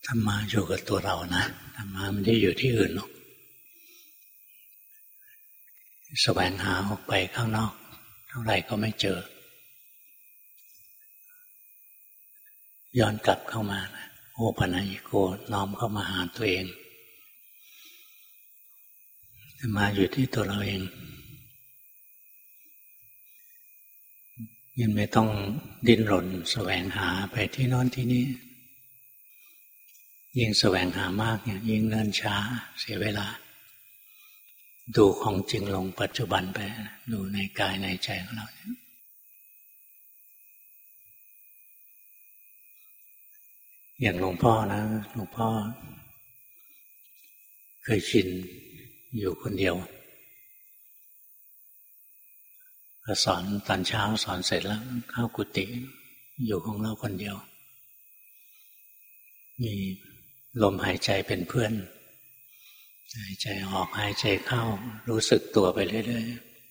ธรรมะอยู่กับตัวเรานะธรรมะไม่ได้อยู่ที่อื่นหรอกแสวงหาออกไปข้างนอกเท่าไหร่ก็ไม่เจอย้อนกลับเข้ามานะโอปัญญิโกน้อมเข้ามาหาตัวเองธรรมะอยู่ที่ตัวเราเองยังไม่ต้องดิ้นรนแสวงหาไปที่โน้นที่นี่ยิ่งแสวงหามากเนี่ยยิ่งเนิ่นช้าเสียเวลาดูของจริงลงปัจจุบันไปดูในกายในใจของเราอย่างหลวงพ่อนะหลวงพ่อเคยชินอยู่คนเดียวพอสอนตอนเช้าสอนเสร็จแล้วเข้ากุฏิอยู่ของเราคนเดียวมีลมหายใจเป็นเพื่อนหายใจออกหายใจเข้ารู้สึกตัวไปเรื่อย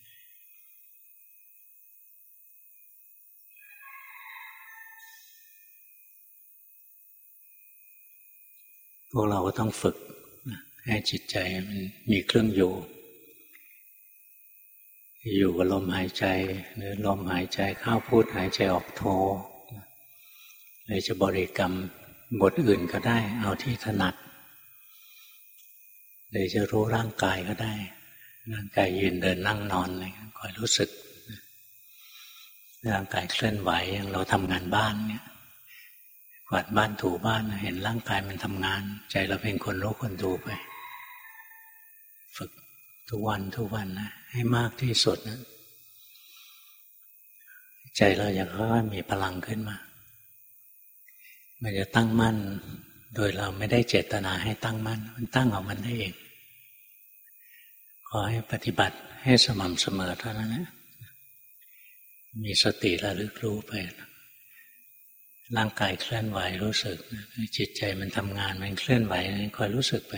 ๆพวกเราก็ต้องฝึกให้จิตใจมันมีเครื่องอยู่กับลมหายใจหรือลมหายใจเข้าพุทหายใจออกโทหรือจะบริกรรมบทอื่นก็ได้เอาที่ถนัดหรือจะรู้ร่างกายก็ได้ร่างกายยืนเดินนั่งนอนอะไรคอยรู้สึกร่างกายเคลื่อนไหวอย่างเราทำงานบ้านเนี่ยกวาดบ้านถูบ้านเห็นร่างกายมันทำงานใจเราเป็นคนรู้คนดูไปฝึกทุกวันนะให้มากที่สุดนะใจเราอยากให้มีพลังขึ้นมามันจะตั้งมั่นโดยเราไม่ได้เจตนาให้ตั้งมั่นมันตั้งออกมันได้เองขอให้ปฏิบัติให้สม่ำเสมอเท่านั้นนะมีสติระลึกรู้ไปร่างกายเคลื่อนไหวรู้สึกจิตใจมันทำงานมันเคลื่อนไหวคอยรู้สึกไป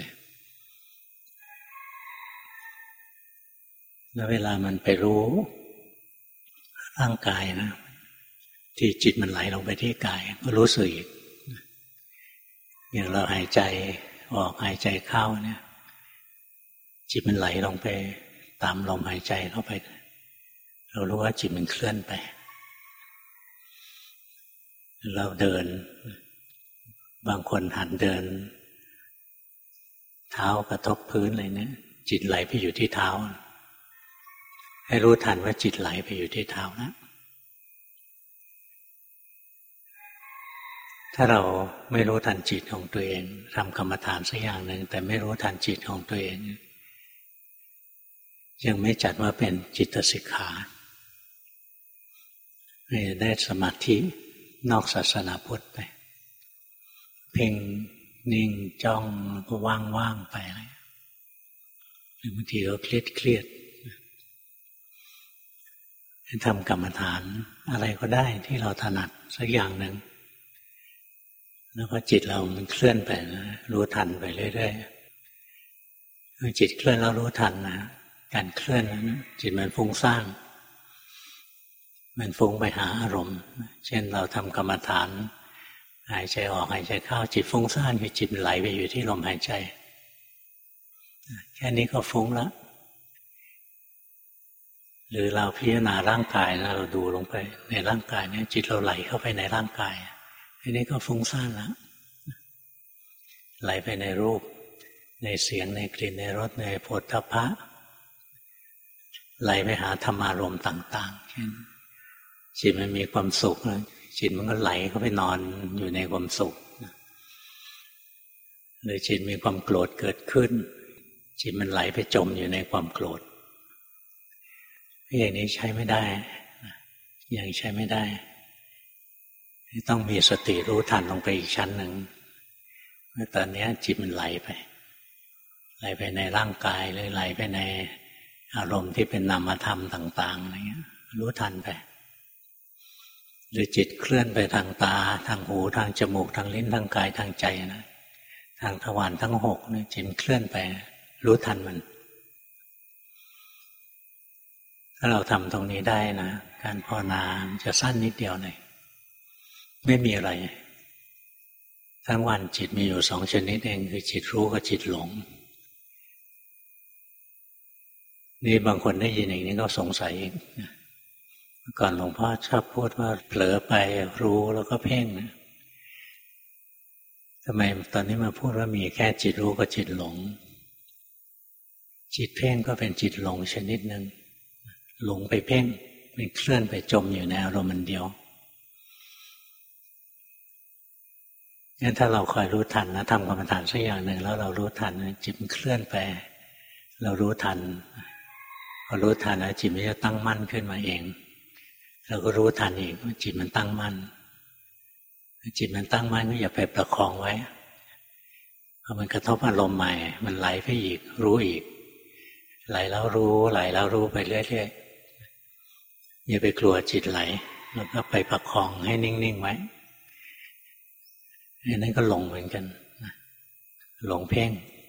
แล้วเวลามันไปรู้ร่างกายนะที่จิตมันไหลลงไปที่กายก็รู้สึกอีกอย่างเราหายใจออกหายใจเข้าเนี่ยจิตมันไหลลงไปตามลมหายใจเข้าไปเรารู้ว่าจิตมันเคลื่อนไปเราเดินบางคนหัดเดินเท้ากระทบพื้นอะไรเนี่ยจิตไหลไปอยู่ที่เท้าให้รู้ทันว่าจิตไหลไปอยู่ที่เท้านะถ้าเราไม่รู้ทันจิตของตัวเองทำกรรมฐานสักอย่างหนึ่งแต่ไม่รู้ทันจิตของตัวเองยังไม่จัดว่าเป็นจิตสิกขาได้สมาธินอกศาสนาพุทธไปเพ่งนิ่งจ้องก็ว่างๆไปอะไรหรือบางทีก็เครียดให้ทำกรรมฐานอะไรก็ได้ที่เราถนัดสักอย่างหนึ่งแล้วก็จิตเรามันเคลื่อนไปนะรู้ทันไปเรื่อยๆเมื่อจิตเคลื่อนแล้วรู้ทันนะการเคลื่อนนั้นจิตมันฟุ้งซ่านมันฟุ้งไปหาอารมณ์เช่นเราทำกรรมฐานหายใจออกหายใจเข้าจิตฟุ้งซ่านคือจิตไหลไปอยู่ที่ลมหายใจแค่นี้ก็ฟุ้งแล้วหรือเราพิจารณาร่างกายนะเราดูลงไปในร่างกายเนี่ยจิตเราไหลเข้าไปในร่างกายอันนี้ก็ฟุ้งซ่านแล้วไหลไปในรูปในเสียงในกลิ่นในรสในโผฏฐัพพะไหลไปหาธรรมารมณ์ต่างๆเช่นจิตมันมีความสุขแล้วจิตมันก็ไหลเข้าไปนอนอยู่ในความสุขหรือจิตมีความโกรธเกิดขึ้นจิตมันไหลไปจมอยู่ในความโกรธอย่างนี้ใช้ไม่ได้อย่างใช้ไม่ได้ต้องมีสติรู้ทันลงไปอีกชั้นหนึ่งเมื่อตอนนี้จิตมันไหลไปในร่างกายหรือไหลไปในอารมณ์ที่เป็นนามธรรมต่างๆอะไรเงี้ยรู้ทันไปหรือจิตเคลื่อนไปทางตาทางหูทางจมูกทางลิ้นทางกายทางใจนะทางทวารทั้งหกเนี่ยจิตเคลื่อนไปรู้ทันมันถ้าเราทำตรงนี้ได้นะการภาวนาจะสั้นนิดเดียวเลยไม่มีอะไรทั้งวันจิตมีอยู่สองชนิดเองคือจิตรู้กับจิตหลงนี่บางคนได้ยินอย่างนี้ก็สงสัยอีกก่อนหลวงพ่อชอบพูดว่าเผลอไปรู้แล้วก็เพ่งนะทำไมตอนนี้มาพูดว่ามีแค่จิตรู้กับจิตหลงจิตเพ่งก็เป็นจิตหลงชนิดหนึ่งหลงไปเพ่งเป็นเคลื่อนไปจมอยู่ในอารมณ์เดียวงั้นถ้าเราคอยรู้ทันนะทำกรรมฐานสักอย่างหนึ่งแล้วเรารู้ทันจิตมันเคลื่อนไปเรารู้ทันพอรู้ทันแล้วจิตมันจะตั้งมั่นขึ้นมาเองเราก็รู้ทันอีกว่าจิตมันตั้งมั่นจิตมันตั้งมั่นก็อย่าไปประคองไว้พอมันกระทบอารมณ์ใหม่มันไหลไปอีกรู้อีกไหลแล้วรู้ไหลแล้วรู้ไปเรื่อยๆอย่าไปกลัวจิตไหลแล้วก็ไปประคองให้นิ่งๆไว้อันนั้นก็หลงเหมือนกันหลงเพ่ง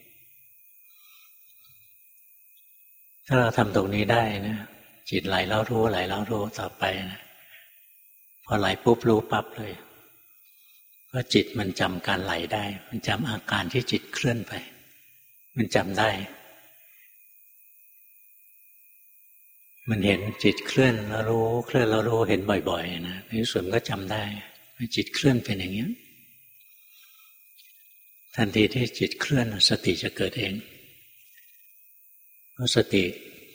ถ้าเราทำตรงนี้ได้นะจิตไหลแล้วรู้ไหลแล้วรู้ต่อไปนะพอไหลปุ๊บรู้ปั๊บเลยเพราะจิตมันจำการไหลได้มันจำอาการที่จิตเคลื่อนไปมันจำได้มันเห็นจิตเคลื่อนแล้วรู้เคลื่อนแล้วรู้เห็นบ่อยๆนะในที่สุดก็จำได้ว่าจิตเคลื่อนเป็นอย่างนี้ทันทีที่จิตเคลื่อนสติจะเกิดเองเพราะสติ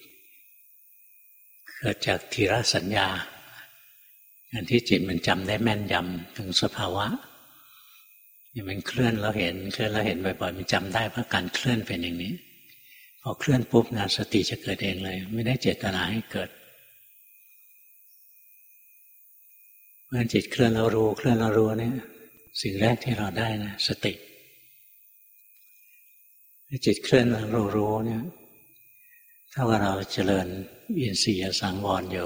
เกิดจากทีละสัญญาการที่จิตมันจำได้แม่นยำถึงสภาวะนี่มันเคลื่อนแล้วเห็นเคลื่อนแล้วเห็นบ่อยๆมันจำได้ว่าการเคลื่อนเป็นอย่างนี้พอเคลื่อนปุ๊บนะสติจะเกิดเองเลยไม่ได้เจตนาให้เกิดเมื่อจิตเคลื่อนแล้วรู้เคลื่อนแล้วรู้เนี่ยสิ่งแรกที่เราได้นะสติจิตเคลื่อนแล้วรู้เนี่ยถ้าว่าเราเจริญอินทรีย์สังวรอยู่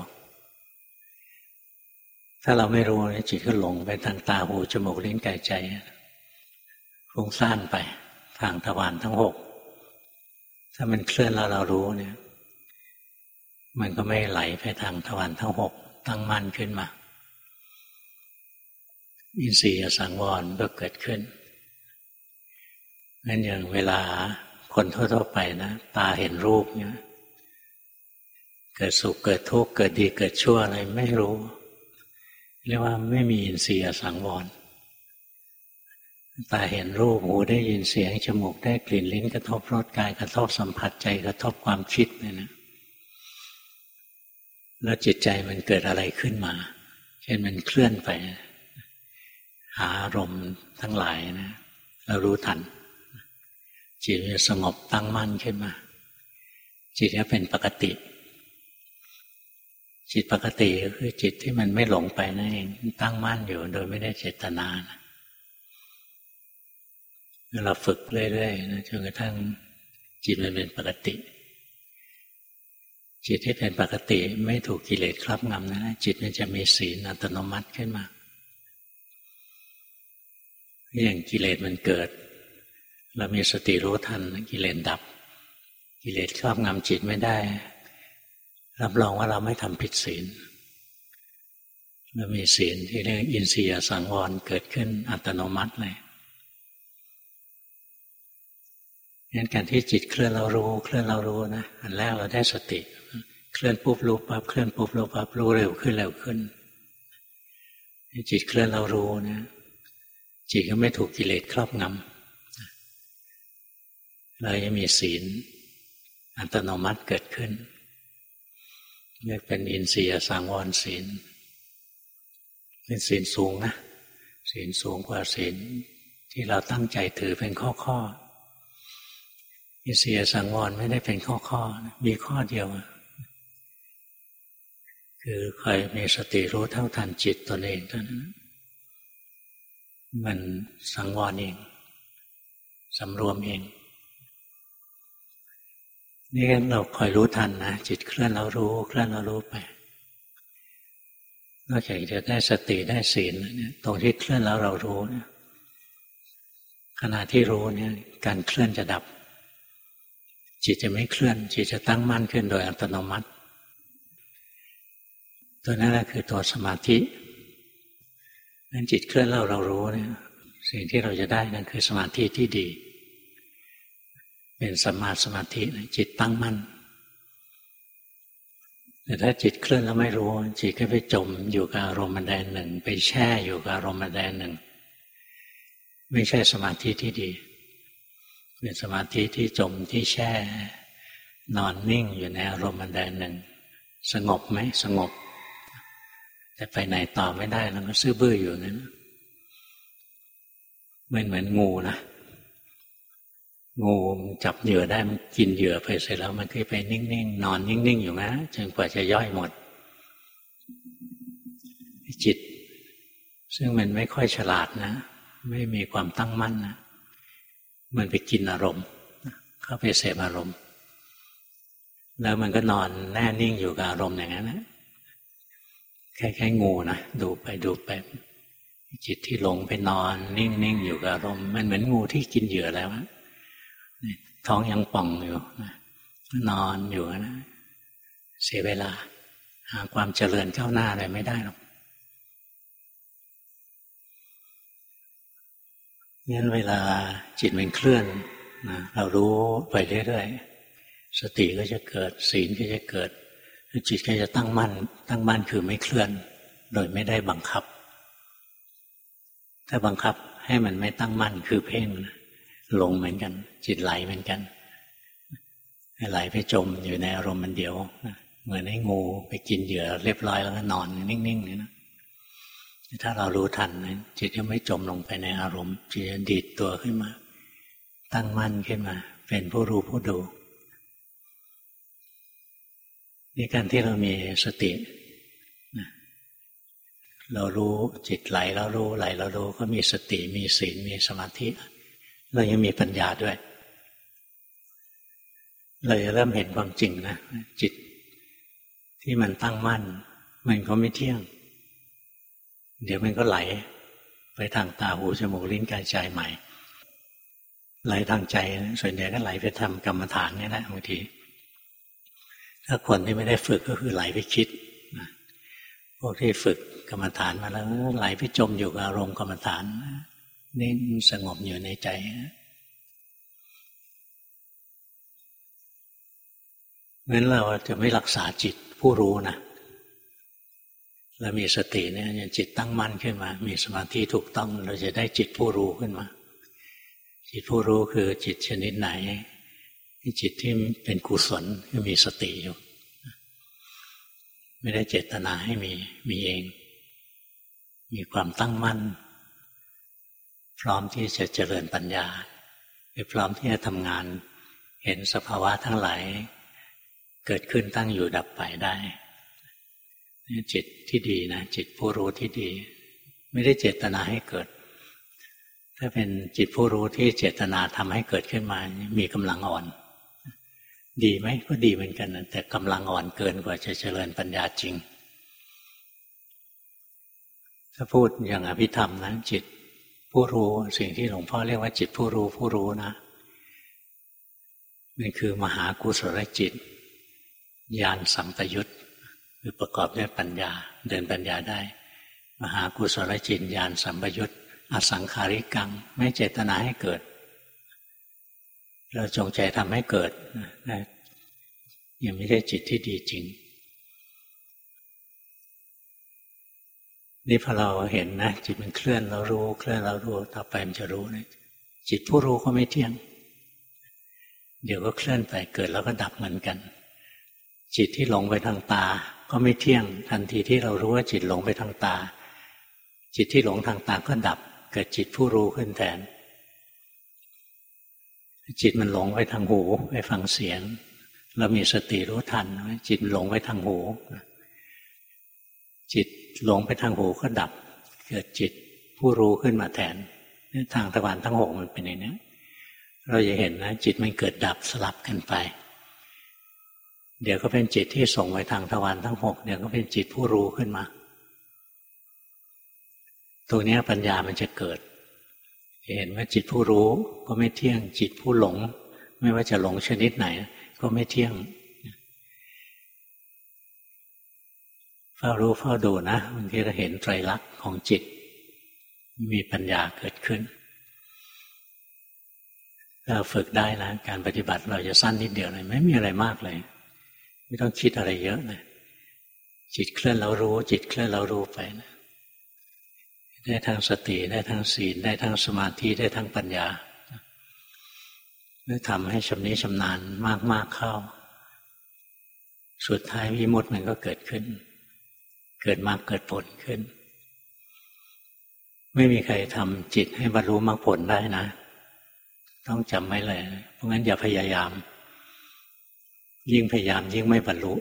ถ้าเราไม่รู้จิตก็หลงไปทางตาหูจมูกลิ้นกายใจฟุ้งซ่านไปทางทวารทั้งหกถ้ามันเคลื่อนแล้วเรารู้เนี่ยมันก็ไม่ไหลไปทางทวารทั้งหกตั้งมั่นขึ้นมาอินทรีย์สังวรก็เกิดขึ้นงั้นอย่างเวลาคนทั่วๆไปนะตาเห็นรูปเนี่ยเกิดสุขเกิดทุกข์เกิดดีเกิดชั่วอะไรไม่รู้เรียกว่าไม่มีอินทรีย์สังวรตาเห็นรูปหูได้ยินเสียงจมูกได้กลิ่นลิ้นกระทบรสกายกระทบสัมผัสใจกระทบความคิดเนี่ยนะแล้วจิตใจมันเกิดอะไรขึ้นมาเช่นมันเคลื่อนไปหาอารมณ์ทั้งหลายนะเรารู้ทันจิตจะสงบตั้งมั่นขึ้นมาจิตก็เป็นปกติจิตปกติก็คือจิตที่มันไม่หลงไปนั่นเองตั้งมั่นอยู่โดยไม่ได้เจตนานะเราฝึกเรื่อยๆนะจนกระทั่งจิตมันเป็นปกติจิตที่เป็นปกติไม่ถูกกิเลสครอบงำนะจิตมันจะมีศีลอัตโนมัติขึ้นมาอย่างกิเลสมันเกิดเรามีสติรู้ทันกิเลสดับกิเลสครอบงำจิตไม่ได้รับรองว่าเราไม่ทำผิดศีลเรามีศีลที่เรียกอินทรีย์สังวรเกิดขึ้นอัตโนมัติเลยงั้นการที่จิตเคลื่อนเรารู้เคลื่อนเรารู้นะอันแรกเราได้สติเคลื่อนปุ๊บรู้ปั๊บเคลื่อนปุ๊บรู้ปั๊บรู้เร็วขึ้นเร็วขึ้นจิตเคลื่อนเรารู้นะจิตก็ไม่ถูกกิเลสครอบงำเราจะมีศีลอัตโนมัติเกิดขึ้นเรียกเป็นอินทรีย์สังวรศีลเป็นศีลสูงนะศีลสูงกว่าศีลที่เราตั้งใจถือเป็นข้ออินทรีย์สังวรไม่ได้เป็นข้อมีข้อเดียวคือคอยมีสติรู้เท่าทันจิตตนเองเท่านั้นมันสังวรเองสำรวมเองนี่เราคอยรู้ทันนะจิตเคลื่อนเรารู้เคลื่อนเรารู้ไปนอกจากจะได้สติได้ศีลเนี่ยตรงที่เคลื่อนแล้วเรารู้เนี่ยขณะที่รู้เนี่ยการเคลื่อนจะดับจิตจะไม่เคลื่อนจิตจะตั้งมั่นขึ้นโดยอัตโนมัติตัวนั้นแหละคือตัวสมาธินั้นจิตเคลื่อนแล้วเรารู้เนี่ยสิ่งที่เราจะได้นั่นคือสมาธิที่ดีเป็นสัมมาสมาธิจิตตั้งมั่นแต่ถ้าจิตเคลื่อนแล้วไม่รู้จิตก็ไปจมอยู่กับอารมณ์ใดหนึ่งไปแช่อยู่กับอารมณ์ใดหนึ่งไม่ใช่สมาธิที่ดีเป็นสมาธิที่จมที่แช่นอนนิ่งอยู่ในอารมณ์ใดหนึ่งสงบไหมสงบแต่ไปไหนต่อไม่ได้แล้วก็ซื่อบื้ออยู่นั้นเหมือนงูนะงูจับเหยื่อได้มันกินเหยื่อไปเสร็จแล้วมันก็ไปนิ่งๆนอนนิ่งๆอยู่นะจนกว่าจะย่อยหมดจิตซึ่งมันไม่ค่อยฉลาดนะไม่มีความตั้งมั่นนะมันไปกินอารมณ์เข้าไปเสพอารมณ์แล้วมันก็นอนแน่นิ่งอยู่กับอารมณ์อย่างนั้นนะคล้ายๆงูนะดูไปจิตที่หลงไปนอนนิ่งๆอยู่กับอารมณ์มันเหมือนงูที่กินเหยื่อแล้วท้องยังป่องอยู่นอนอยู่นะเสียเวลาหาความเจริญก้าวหน้าอะไรไม่ได้หรอกงั้นเวลาจิตมันเคลื่อนนะเรารู้ไปเรื่อยๆสติก็จะเกิดศีลก็จะเกิดจิตก็จะตั้งมั่นคือไม่เคลื่อนโดยไม่ได้บังคับถ้าบังคับให้มันไม่ตั้งมั่นคือเพ่งหลงเหมือนกันจิตไหลเหมือนกันไหลไปจมอยู่ในอารมณ์มันเดียวเหมือนให้งูไปกินเหยื่อเรียบร้อยแล้วก็นอนนิ่งๆนี่นะถ้าเรารู้ทันจิตจะไม่จมลงไปในอารมณ์จิตจะดีดตัวขึ้นมาตั้งมั่นขึ้นมาเป็นผู้รู้ผู้ดูนี่การที่เรามีสติเรารู้จิตไหลแล้วรู้ไหลแล้วรู้ก็มีสติมีศีลมีสมาธิเรายังมีปัญญาด้วยเราจะเริ่มเห็นความจริงนะจิตที่มันตั้งมั่นมันก็ไม่เที่ยงเดี๋ยวมันก็ไหลไปทางตาหูจมูกลิ้นกายใจใหม่ไหลทางใจส่วนใหญ่ก็ไหลไปทำกรรมฐานนี่แหละบางทีถ้าคนที่ไม่ได้ฝึกก็คือไหลไปคิดพวกที่ฝึกกรรมฐานมาแล้วไหลไปจมอยู่กับอารมณ์กรรมฐานนิ่งสงบอยู่ในใจงั้นเราจะไม่รักษาจิตผู้รู้นะเรามีสติเนี่ยจิตตั้งมั่นขึ้นมามีสมาธิถูกต้องเราจะได้จิตผู้รู้ขึ้นมาจิตผู้รู้คือจิตชนิดไหนจิตที่เป็นกุศลคือมีสติอยู่ไม่ได้เจตนาให้มีเองมีความตั้งมั่นพร้อมที่จะเจริญปัญญาพร้อมที่จะทำงานเห็นสภาวะทั้งหลายเกิดขึ้นตั้งอยู่ดับไปได้จิตที่ดีนะจิตผู้รู้ที่ดีไม่ได้เจตนาให้เกิดถ้าเป็นจิตผู้รู้ที่เจตนาทำให้เกิดขึ้นมามีกำลังอ่อนดีไหมก็ดีเหมือนกันนะแต่กำลังอ่อนเกินกว่าจะเจริญปัญญาจริงถ้าพูดอย่างอภิธรรมนะจิตผู้รู้สิ่งที่หลวงพ่อเรียกว่าจิตผู้รู้นะมันคือมหากุศลจิตญาณสัมปยุตคือประกอบด้วยปัญญาเดินปัญญาได้มหากุศลจิตญาณสัมปยุตอสังขาริกังไม่เจตนาให้เกิดเราจงใจทำให้เกิดยังไม่ได้จิตที่ดีจริงนี่พอเราเห็นนะจิตมันเคลื่อนเรารู้เคลื่อนเรารู้ต่อไปมันจะรู้นะจิตผู้รู้ก็ไม่เที่ยงเดี๋ยวก็เคลื่อนไปเกิดแล้วก็ดับเหมือนกันจิตที่หลงไปทางตาก็ไม่เที่ยงทันทีที่เรารู้ว่าจิตหลงไปทางตาจิตที่หลงทางตาก็ดับเกิดจิตผู้รู้ขึ้นแทนจิตมันหลงไปทางหูไปฟังเสียงเรามีสติรู้ทันจิตหลงไปทางหูจิตหลงไปทางหูก็ดับเกิดจิตผู้รู้ขึ้นมาแทนทางทวารทั้งหกมันเป็นอย่างนี้เราจะเห็นนะจิตมันเกิดดับสลับกันไปเดี๋ยวก็เป็นจิตที่ส่งไปทางทวารทั้งหกเดี๋ยวก็เป็นจิตผู้รู้ขึ้นมาตรงนี้ปัญญามันจะเกิดเห็นว่าจิตผู้รู้ก็ไม่เที่ยงจิตผู้หลงไม่ว่าจะหลงชนิดไหนก็ไม่เที่ยงเฝ้ารู้เฝ้าดูนะบางทีเราเห็นไตรลักษณ์ของจิตมีปัญญาเกิดขึ้นเราฝึกได้นะการปฏิบัติเราจะสั้นนิดเดียวเลยไม่มีอะไรมากเลยไม่ต้องคิดอะไรเยอะเลยจิตเคลื่อนแล้วรู้จิตเคลื่อนแล้วรู้ไปนะได้ทั้งสติได้ทั้งศีลได้ทั้งสมาธิได้ทั้งปัญญาเมื่อทำให้ชำนิชำนาญมากๆเข้าสุดท้ายวิมุตติมันก็เกิดขึ้นเกิดมรรคเกิดผลขึ้นไม่มีใครทำจิตให้บรรลุมรรคผลได้นะต้องจำไว้เลยเพราะงั้นอย่าพยายามยิ่งพยายามยิ่งไม่บรรลุ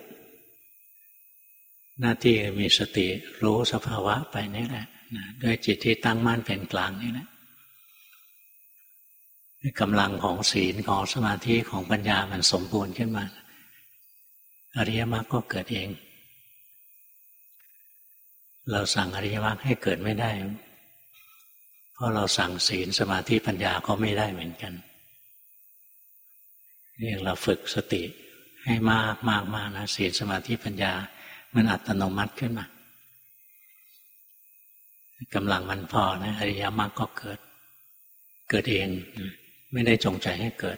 หน้าที่มีสติรู้สภาวะไปนี่แหละด้วยจิตที่ตั้งมั่นเป็นกลางนี่แหละกำลังของศีลของสมาธิของปัญญามันสมบูรณ์ขึ้นมาอริยมรรคก็เกิดเองเราสั่งอริยมรรคให้เกิดไม่ได้เพราะเราสั่งศีลสมาธิปัญญาก็ไม่ได้เหมือนกันนี่เราฝึกสติให้มากนะศีลสมาธิปัญญามันอัตโนมัติขึ้นมากำลังมันพอนะอริยมรรคก็เกิดเองไม่ได้จงใจให้เกิด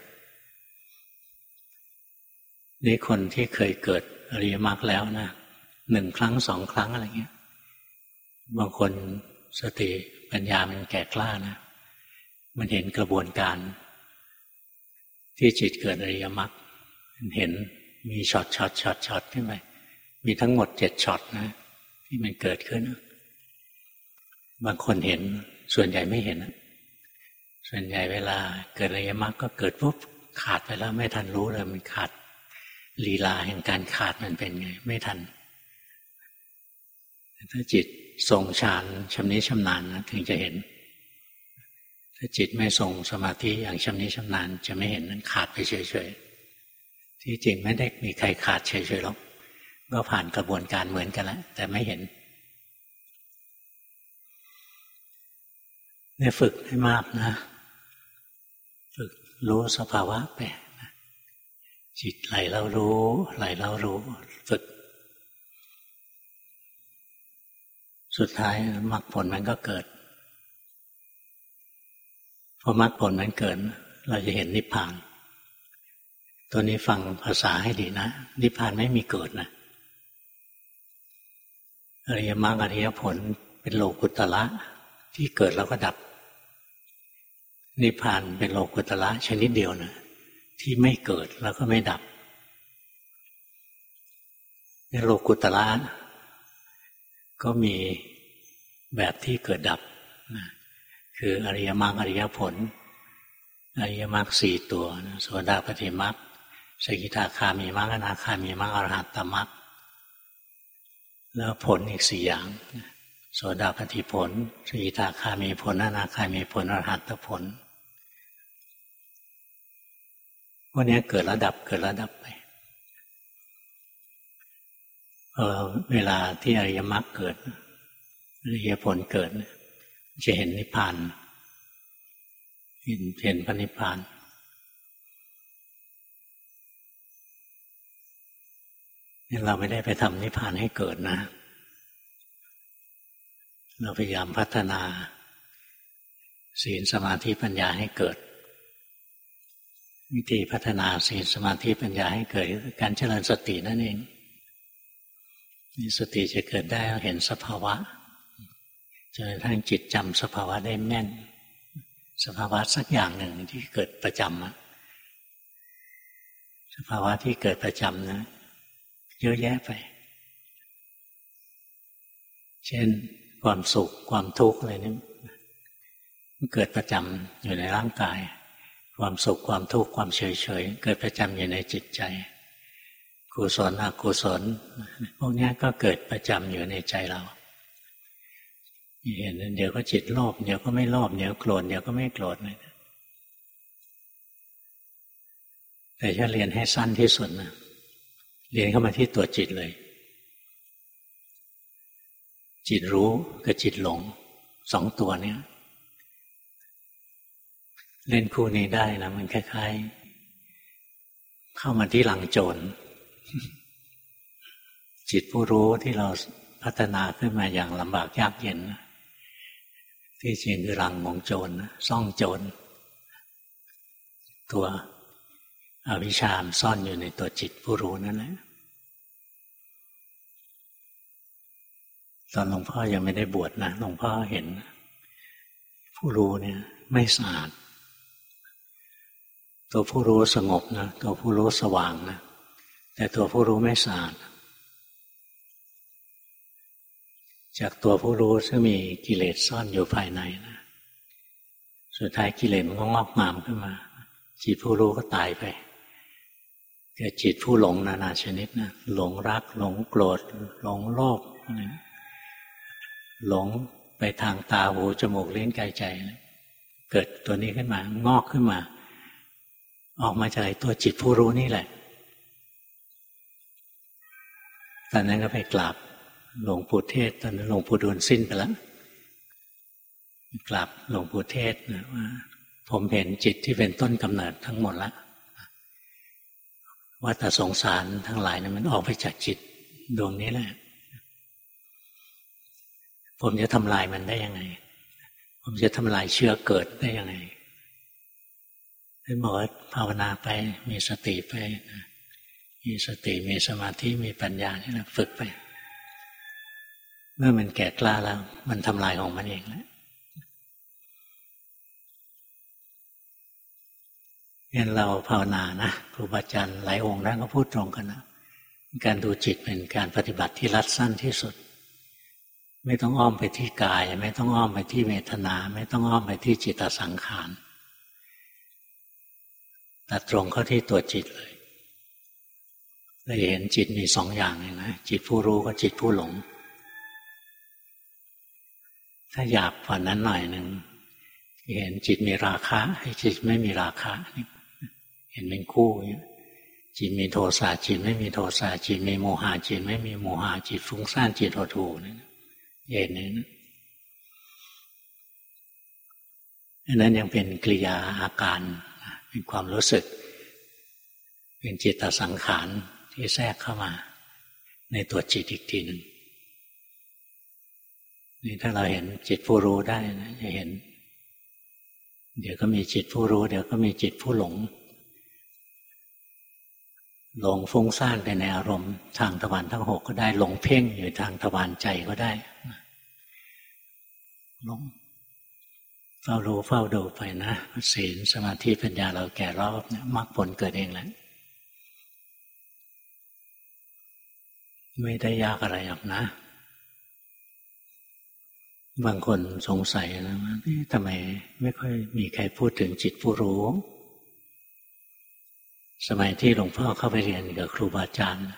นี่คนที่เคยเกิดอริยมรรคแล้วนะ1 ครั้ง 2 ครั้งอะไรเงี้ยบางคนสติปัญญามันแก่กล้านะมันเห็นกระบวนการที่จิตเกิดอริยมรรคมันเห็นมีช็อตขึ้นไปมีทั้งหมด7 ช็อตนะที่มันเกิดขึ้นบางคนเห็นส่วนใหญ่ไม่เห็นส่วนใหญ่เวลาเกิดอริยมรรคก็เกิดปุ๊บขาดไปแล้วไม่ทันรู้เลยมันขาดลีลาแห่งการขาดมันเป็นไงไม่ทันถ้าจิตทรงฌานชำนิชำนาญนะถึงจะเห็นถ้าจิตไม่ทรงสมาธิอย่างชำนิชำนาญจะไม่เห็นนั้นขาดไปเฉยๆที่จริงไม่ได้มีใครขาดเฉยๆหรอกก็ผ่านกระบวนการเหมือนกันแล้วแต่ไม่เห็นเนี่ยฝึกให้มากนะฝึกรู้สภาวะไปจิตไหลแล้วรู้ไหลแล้วรู้ฝึกสุดท้ายมรรคผลมันก็เกิดพอมรรคผลมันเกิดเราจะเห็นนิพพานตัวนี้ฟังภาษาให้ดีนะนิพพานไม่มีเกิดนะอริยมรรคอริยผลเป็นโลกุตระที่เกิดแล้วก็ดับนิพพานเป็นโลกุตระชนิดเดียวนะที่ไม่เกิดแล้วก็ไม่ดับในโลกุตระก็มีแบบที่เกิดดับคืออริยมรรคอริยผลอริยมรรค4 ตัวโสดาปัตติมรรคสกิทาคามีมรรคอนาคามีมรรคอรหัตตมรรคแล้วผลอีก4 อย่างโสดาปัตติผลสกิทาคามีผลอนาคามีผลอรหัตตผลพวกนี้เกิดระดับไปเวลาที่อริยมรรคเกิดอริยผลเกิดจะเห็นนิพพานเห็นพระนิพพานนี่เราไม่ได้ไปทำนิพพานให้เกิดนะเราพยายามพัฒนาศีลสมาธิปัญญาให้เกิดวิธีพัฒนาศีลสมาธิปัญญาให้เกิดคือการเจริญสตินั่นเองนี่สติจะเกิดได้เห็นสภาวะจนกระทั่งจิตจำสภาวะได้แม่นสภาวะสักอย่างหนึ่งที่เกิดประจำสภาวะที่เกิดประจำนะเยอะแยะไปเช่นความสุขความทุกข์อะไรนี่มันเกิดประจำอยู่ในร่างกายความสุขความทุกข์ความเฉยๆเกิดประจำอยู่ในจิตใจกุศลอกุศลพวกนี้ก็เกิดประจำอยู่ในใจเราเห็นเดี๋ยวก็จิตโลภเดี๋ยวก็ไม่โลภเดี๋ยวโกรธเดี๋ยวก็ไม่โกรธเลยแต่ถ้าเรียนให้สั้นที่สุดนะเรียนเข้ามาที่ตัวจิตเลยจิตรู้กับจิตหลง2 ตัวเนี้ยเล่นคู่นี้ได้นะมันคล้ายๆเข้ามาที่หลังโจรจิตผู้รู้ที่เราพัฒนาขึ้นมาอย่างลำบากยากเย็นที่จริงคือรังของโจรนะซ่องโจรตัวอวิชชาซ่อนอยู่ในตัวจิตผู้รู้นั่นแหละตอนหลวงพ่อยังไม่ได้บวชนะหลวงพ่อเห็นผู้รู้เนี่ยไม่สะอาดตัวผู้รู้สงบนะตัวผู้รู้สว่างนะแต่ตัวผู้รู้ไม่สะอาดจากตัวผู้รู้ซึ่งมีกิเลสซ่อนอยู่ภายในนะสุดท้ายกิเลสมันก็งอกงามขึ้นมาจิตผู้รู้ก็ตายไปเกิดจิตผู้หลงนานาชนิดนะหลงรักหลงโกรธหลงโลภหลงไปทางตาหูจมูกลิ้นกายใจเกิดตัวนี้ขึ้นมางอกขึ้นมาออกมาจากตัวจิตผู้รู้นี่แหละตอนนั้นก็ไปกราบหลวงปู่เทศตอนนั้นหลวงปู่ดูลสิ้นไปแล้วกราบหลวงปู่เทศนะว่าผมเห็นจิตที่เป็นต้นกำเนิดทั้งหมดแล้วว่าแต่สงสารทั้งหลายนะมันออกไปจากจิตดวงนี้แหละผมจะทำลายมันได้ยังไงผมจะทำลายเชื้อเกิดได้ยังไงท่านบอกว่าภาวนาไปมีสติไปมีสติมีสมาธิมีปัญญาที่เราฝึกไปเมื่อมันแก่กล้าแล้วมันทำลายของมันเองแล้วงั้นเราภาวนานะครูบาอาจารย์หลายองค์ท่านก็พูดตรงกันนะการดูจิตเป็นการปฏิบัติที่รัดสั้นที่สุดไม่ต้องอ้อมไปที่กายไม่ต้องอ้อมไปที่เวทนาไม่ต้องอ้อมไปที่จิตสังขารตัดตรงเข้าที่ตัวจิตเลยเราเห็นจิตมีสองอย่างเลยนะจิตผู้รู้กับจิตผู้หลงถ้าหยาบกว่านั้นหน่อยหนึ่งเห็นจิตมีราคะให้จิตไม่มีราคะเห็นเป็นคู่จิตมีโทสะจิตไม่มีโทสะจิตมีโมหะจิตไม่มีโมหะจิตฟุ้งซ่านจิตหดหู่นั่นเห็นนั้นอันนั้นยังเป็นกิริยาอาการเป็นความรู้สึกเป็นจิตสังขารที่แทรกเข้ามาในตัวจิตอีกทีหนึ่งนี่ถ้าเราเห็นจิตผู้รู้ได้นะจะเห็นเดี๋ยวก็มีจิตผู้รู้เดี๋ยวก็มีจิตผู้หลงหลงฟุ้งซ่านไปในอารมณ์ทางทวารทั้งหกก็ได้หลงเพ่งอยู่ทางทวารใจก็ได้หลงเฝ้ารู้เฝ้าดูไปนะศีลสมาธิปัญญาเราแก่รอบเนี่ยมรรคผลเกิดเองแหละไม่ได้ยากอะไรหรอกนะบางคนสงสัยนะว่าทำไมไม่ค่อยมีใครพูดถึงจิตผู้รู้สมัยที่หลวงพ่อเข้าไปเรียนกับครูบาอาจารย์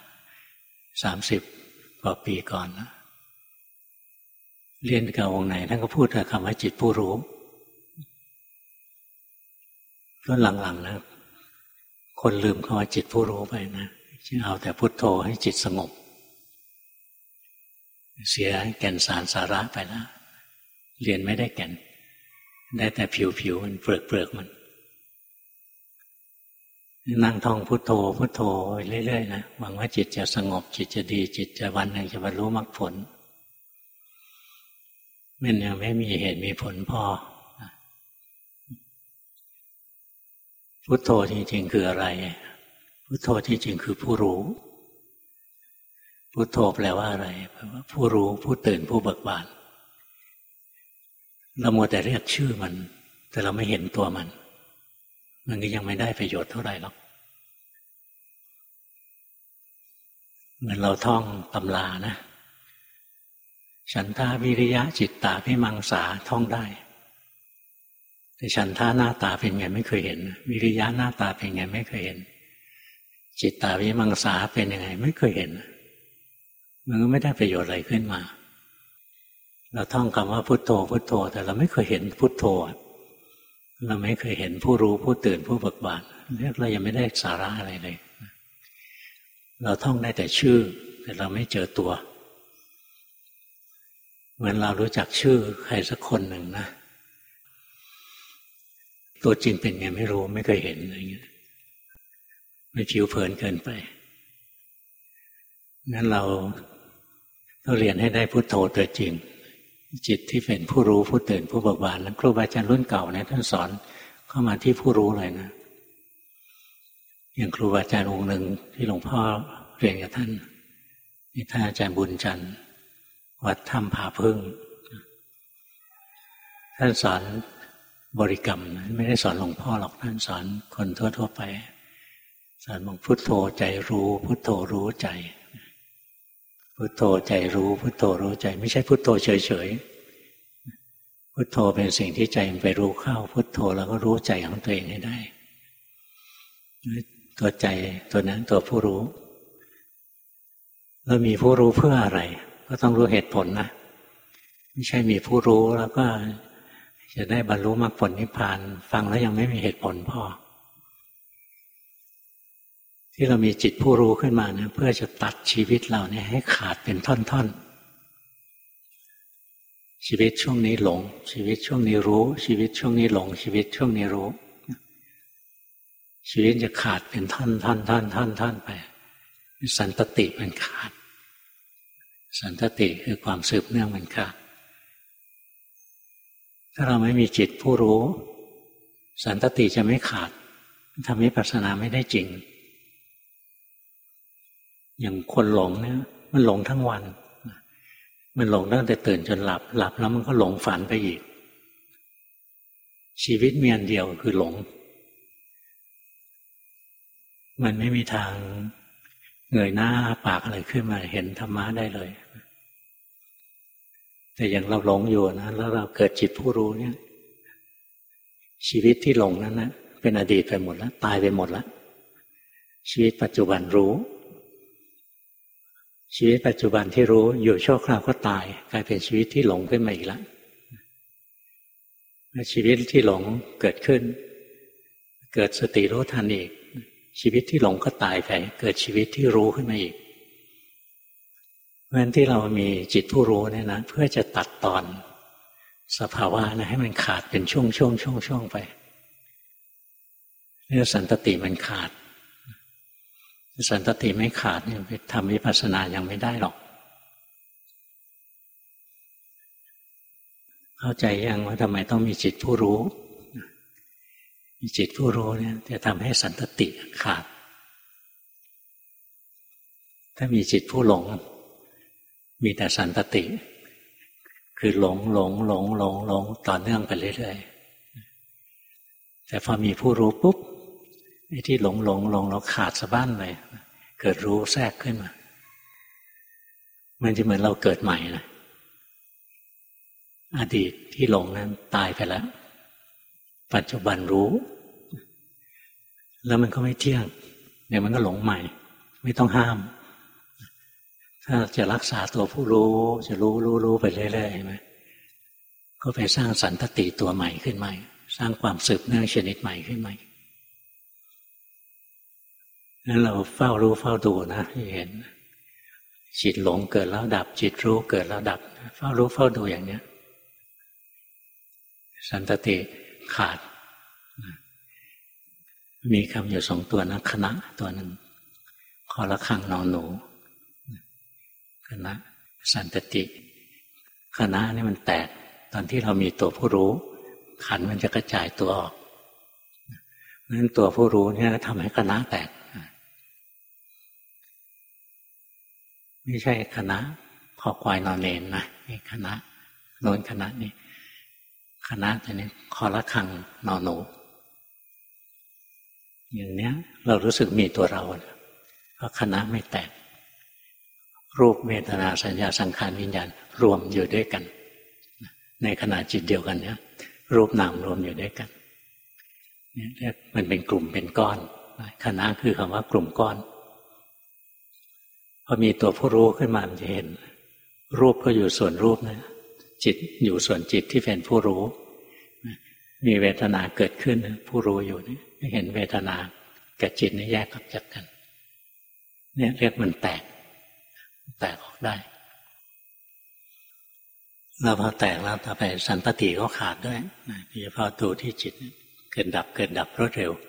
30 กว่าปีก่อนนะเรียนกับองค์ไหนท่านก็พูดแต่คำว่าจิตผู้รู้ก็หลังๆนะคนลืมคำว่าจิตผู้รู้ไปนะเอาแต่พุทโธให้จิตสงบเสียแก่นสารสาระไปแล้วเรียนไม่ได้แก่นได้แต่ผิวมันเปลือกมันนั่งท่องพุทโธพุทโธเรื่อยๆนะหวังว่าจิตจะสงบจิตจะดีจิตจะวันหนึ่งจะบรรลุมรรคผลมันยังไม่มีเหตุมีผลพอพุทโธจริงๆคืออะไรพุทโธจริงๆคือผู้รู้พุทโธแปลว่าอะไรแปลว่าผู้รู้ผู้ตื่นผู้เบิกบานเรามัวแต่เรียกชื่อมันแต่เราไม่เห็นตัวมันก็ยังไม่ได้ประโยชน์เท่าไหร่หรอกเหมือนเราท่องตำรานะฉันทาวิริยะจิตตาพิมังสาท่องได้แต่ฉันทาหน้าตาเป็นไงไม่เคยเห็นวิริยะหน้าตาเป็นไงไม่เคยเห็นจิตตาพิมังสาเป็นยังไงไม่เคยเห็นมันก็ไม่ได้ประโยชน์อะไรขึ้นมาเราท่องคำว่าพุทโธพุทโธแต่เราไม่เคยเห็นพุทโธเราไม่เคยเห็นผู้รู้ผู้ตื่นผู้เบิกบานเรียกเรายังไม่ได้สาระอะไรเลยเราท่องได้แต่ชื่อแต่เราไม่เจอตัวเหมือนเรารู้จักชื่อใครสักคนหนึ่งนะตัวจริงเป็นไงไม่รู้ไม่เคยเห็นอะไรเงี้ยไม่ผิวเผินเกินไปงั้นเราต้องเรียนให้ได้พุทโธตัวจริงจิตที่เป็นผู้รู้ผู้ตื่นผู้เบิกบานแล้วครูบาอาจารย์รุ่นเก่าเนี่ยท่านสอนเข้ามาที่ผู้รู้เลยนะอย่างครูบาอาจารย์องค์หนึ่งที่หลวงพ่อเรียนกับท่านนี่ท่านอาจารย์บุญจันทร์วัดถ้ำผาพึ่งท่านสอนบริกรรมไม่ได้สอนหลวงพ่อหรอกท่านสอนคนทั่วๆไปสอนบอกพุทโธใจรู้พุทโธรู้ใจพุทโธใจรู้พุทโธรู้ใจไม่ใช่พุทโธเฉยๆพุทโธเป็นสิ่งที่ใจมันไปรู้เข้าพุทโธแล้วก็รู้ใจของตัวเองให้ได้ตัวใจตัวนั้นตัวผู้รู้แล้วมีผู้รู้เพื่ออะไรก็ต้องรู้เหตุผลนะไม่ใช่มีผู้รู้แล้วก็จะได้บรรลุมรรคผลนิพพานฟังแล้วยังไม่มีเหตุผลพอที่เรามีจิตผู้รู้ขึ้นมาเนี่ยเพื่อจะตัดชีวิตเราเนี่ยให้ขาดเป็นท่อนๆชีวิตช่วงนี้หลงชีวิตช่วงนี้รู้ชีวิตช่วงนี้หลงชีวิตช่วงนี้รู้ชีวิตจะขาดเป็นท่อนๆไปสันตติมันขาดสันตติคือความสืบเนื่องมันขาดถ้าเราไม่มีจิตผู้รู้สันตติจะไม่ขาดทำวิปัสสนาไม่ได้จริงอย่างคนหลงเนี่ยมันหลงทั้งวันมันหลงตั้งแต่ตื่นจนหลับแล้วมันก็หลงฝันไปอีกชีวิตมีอันเดียวคือหลงมันไม่มีทางเงยหน้าปากอะไรขึ้นมาเห็นธรรมะได้เลยแต่อย่างเราหลงอยู่นะแล้วเราเกิดจิตผู้รู้เนี่ยชีวิตที่หลงนั้นนะเป็นอดีตไปหมดแล้วตายไปหมดแล้วชีวิตปัจจุบันรู้ชีวิตปัจจุบันที่รู้อยู่ชั่วคราวก็ตายกลายเป็นชีวิตที่หลงขึ้นมาอีกแล้วชีวิตที่หลงเกิดขึ้นเกิดสติรู้ทันอีกชีวิตที่หลงก็ตายไปเกิดชีวิตที่รู้ขึ้นมาอีกเพราะฉะนั้นที่เรามีจิตผู้รู้เนี่ยนะเพื่อจะตัดตอนสภาวะนะให้มันขาดเป็นช่วงไปเรื่องสันตติมันขาดสันตติไม่ขาดเนี่ยไปทำวิปัสสนายังไม่ได้หรอกเข้าใจยังว่าทำไมต้องมีจิตผู้รู้มีจิตผู้รู้เนี่ยจะทำให้สันตติขาดถ้ามีจิตผู้หลงมีแต่สันตติคือหลงต่อเนื่องไปเรื่อยๆแต่พอมีผู้รู้ปุ๊บไอ้ที่หลงเราขาดสะบั้นเลยเกิดรู้แทรกขึ้นมามันจะเหมือนเราเกิดใหม่นะอดีตที่หลงนั้นตายไปแล้วปัจจุบันรู้แล้วมันก็ไม่เที่ยงเดี๋ยวมันก็หลงใหม่ไม่ต้องห้ามถ้าจะรักษาตัวผู้รู้จะรู้ไปเรื่อยๆใช่ไหมก็ไปสร้างสันตติตัวใหม่ขึ้นใหม่สร้างความสืบเนื่องชนิดใหม่ขึ้นใหม่นั้นเราเฝ้ารู้เฝ้าดูนะที่เห็นจิตหลงเกิดแล้วดับจิตรู้เกิดแล้วดับเฝ้ารู้เฝ้าดูอย่างเนี้ยสันตติขาดมีคำอยู่สองตัวนะคณะตัวหนึ่งคอละคังนอนหนูคณะสันตติคณะนี่มันแตกตอนที่เรามีตัวผู้รู้ขันธ์มันจะกระจายตัวออกนั้นตัวผู้รู้เนี่ยทำให้คณะแตกไม่ใช่คณะคอควายนอนเนนนะนี่คณะโน้นคณะนี่คณะตัวนี้คอละคังนอนหนูอย่างเนี้ยเรารู้สึกมีตัวเราเพราะคณะไม่แตกรูปเวทนาสัญญาสังขารวิญญาณรวมอยู่ด้วยกันในขณะจิตเดียวกันเนี่ยรูปนามรวมอยู่ด้วยกันเนี่ยเรียกมันเป็นกลุ่มเป็นก้อนคณะคือคำว่ากลุ่มก้อนพอมีตัวผู้รู้ขึ้นมามันจะเห็นรูปก็อยู่ส่วนรูปนะจิตอยู่ส่วนจิตที่เป็นผู้รู้มีเวทนาเกิดขึ้นผู้รู้อยู่นี่เห็นเวทนากับจิตนี่แยกออกจากกันเนี่ยเรียกมันแตกออกได้แล้วพอแตกแล้วต่อไปสันตติก็ขาดด้วยโดยเฉพาะตัวที่จิตเกิดดับรวดเร็ว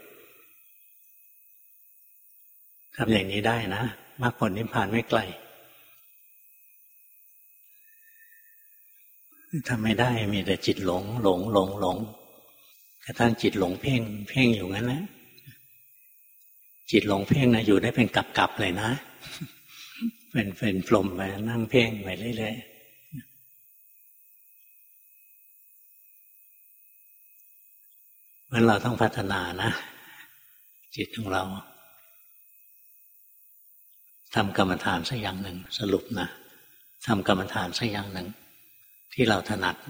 ทำอย่างนี้ได้นะมรรคผลนิพพานไม่ไกลทำไม่ได้มีแต่จิตหลงหลงหลงหลงกระทั่งจิตหลงเพ่งเพ่งอยู่งั้นแหละจิตหลงเพ่งนะอยู่ได้เป็นกับๆเลยนะเป็นปลมไปนั่งเพ่งไปเรื่อยๆงั้นเราต้องพัฒนานะจิตของเราทำกรรมฐานสักอย่างหนึ่งสรุปนะทำกรรมฐานสักอย่างหนึ่งที่เราถนัด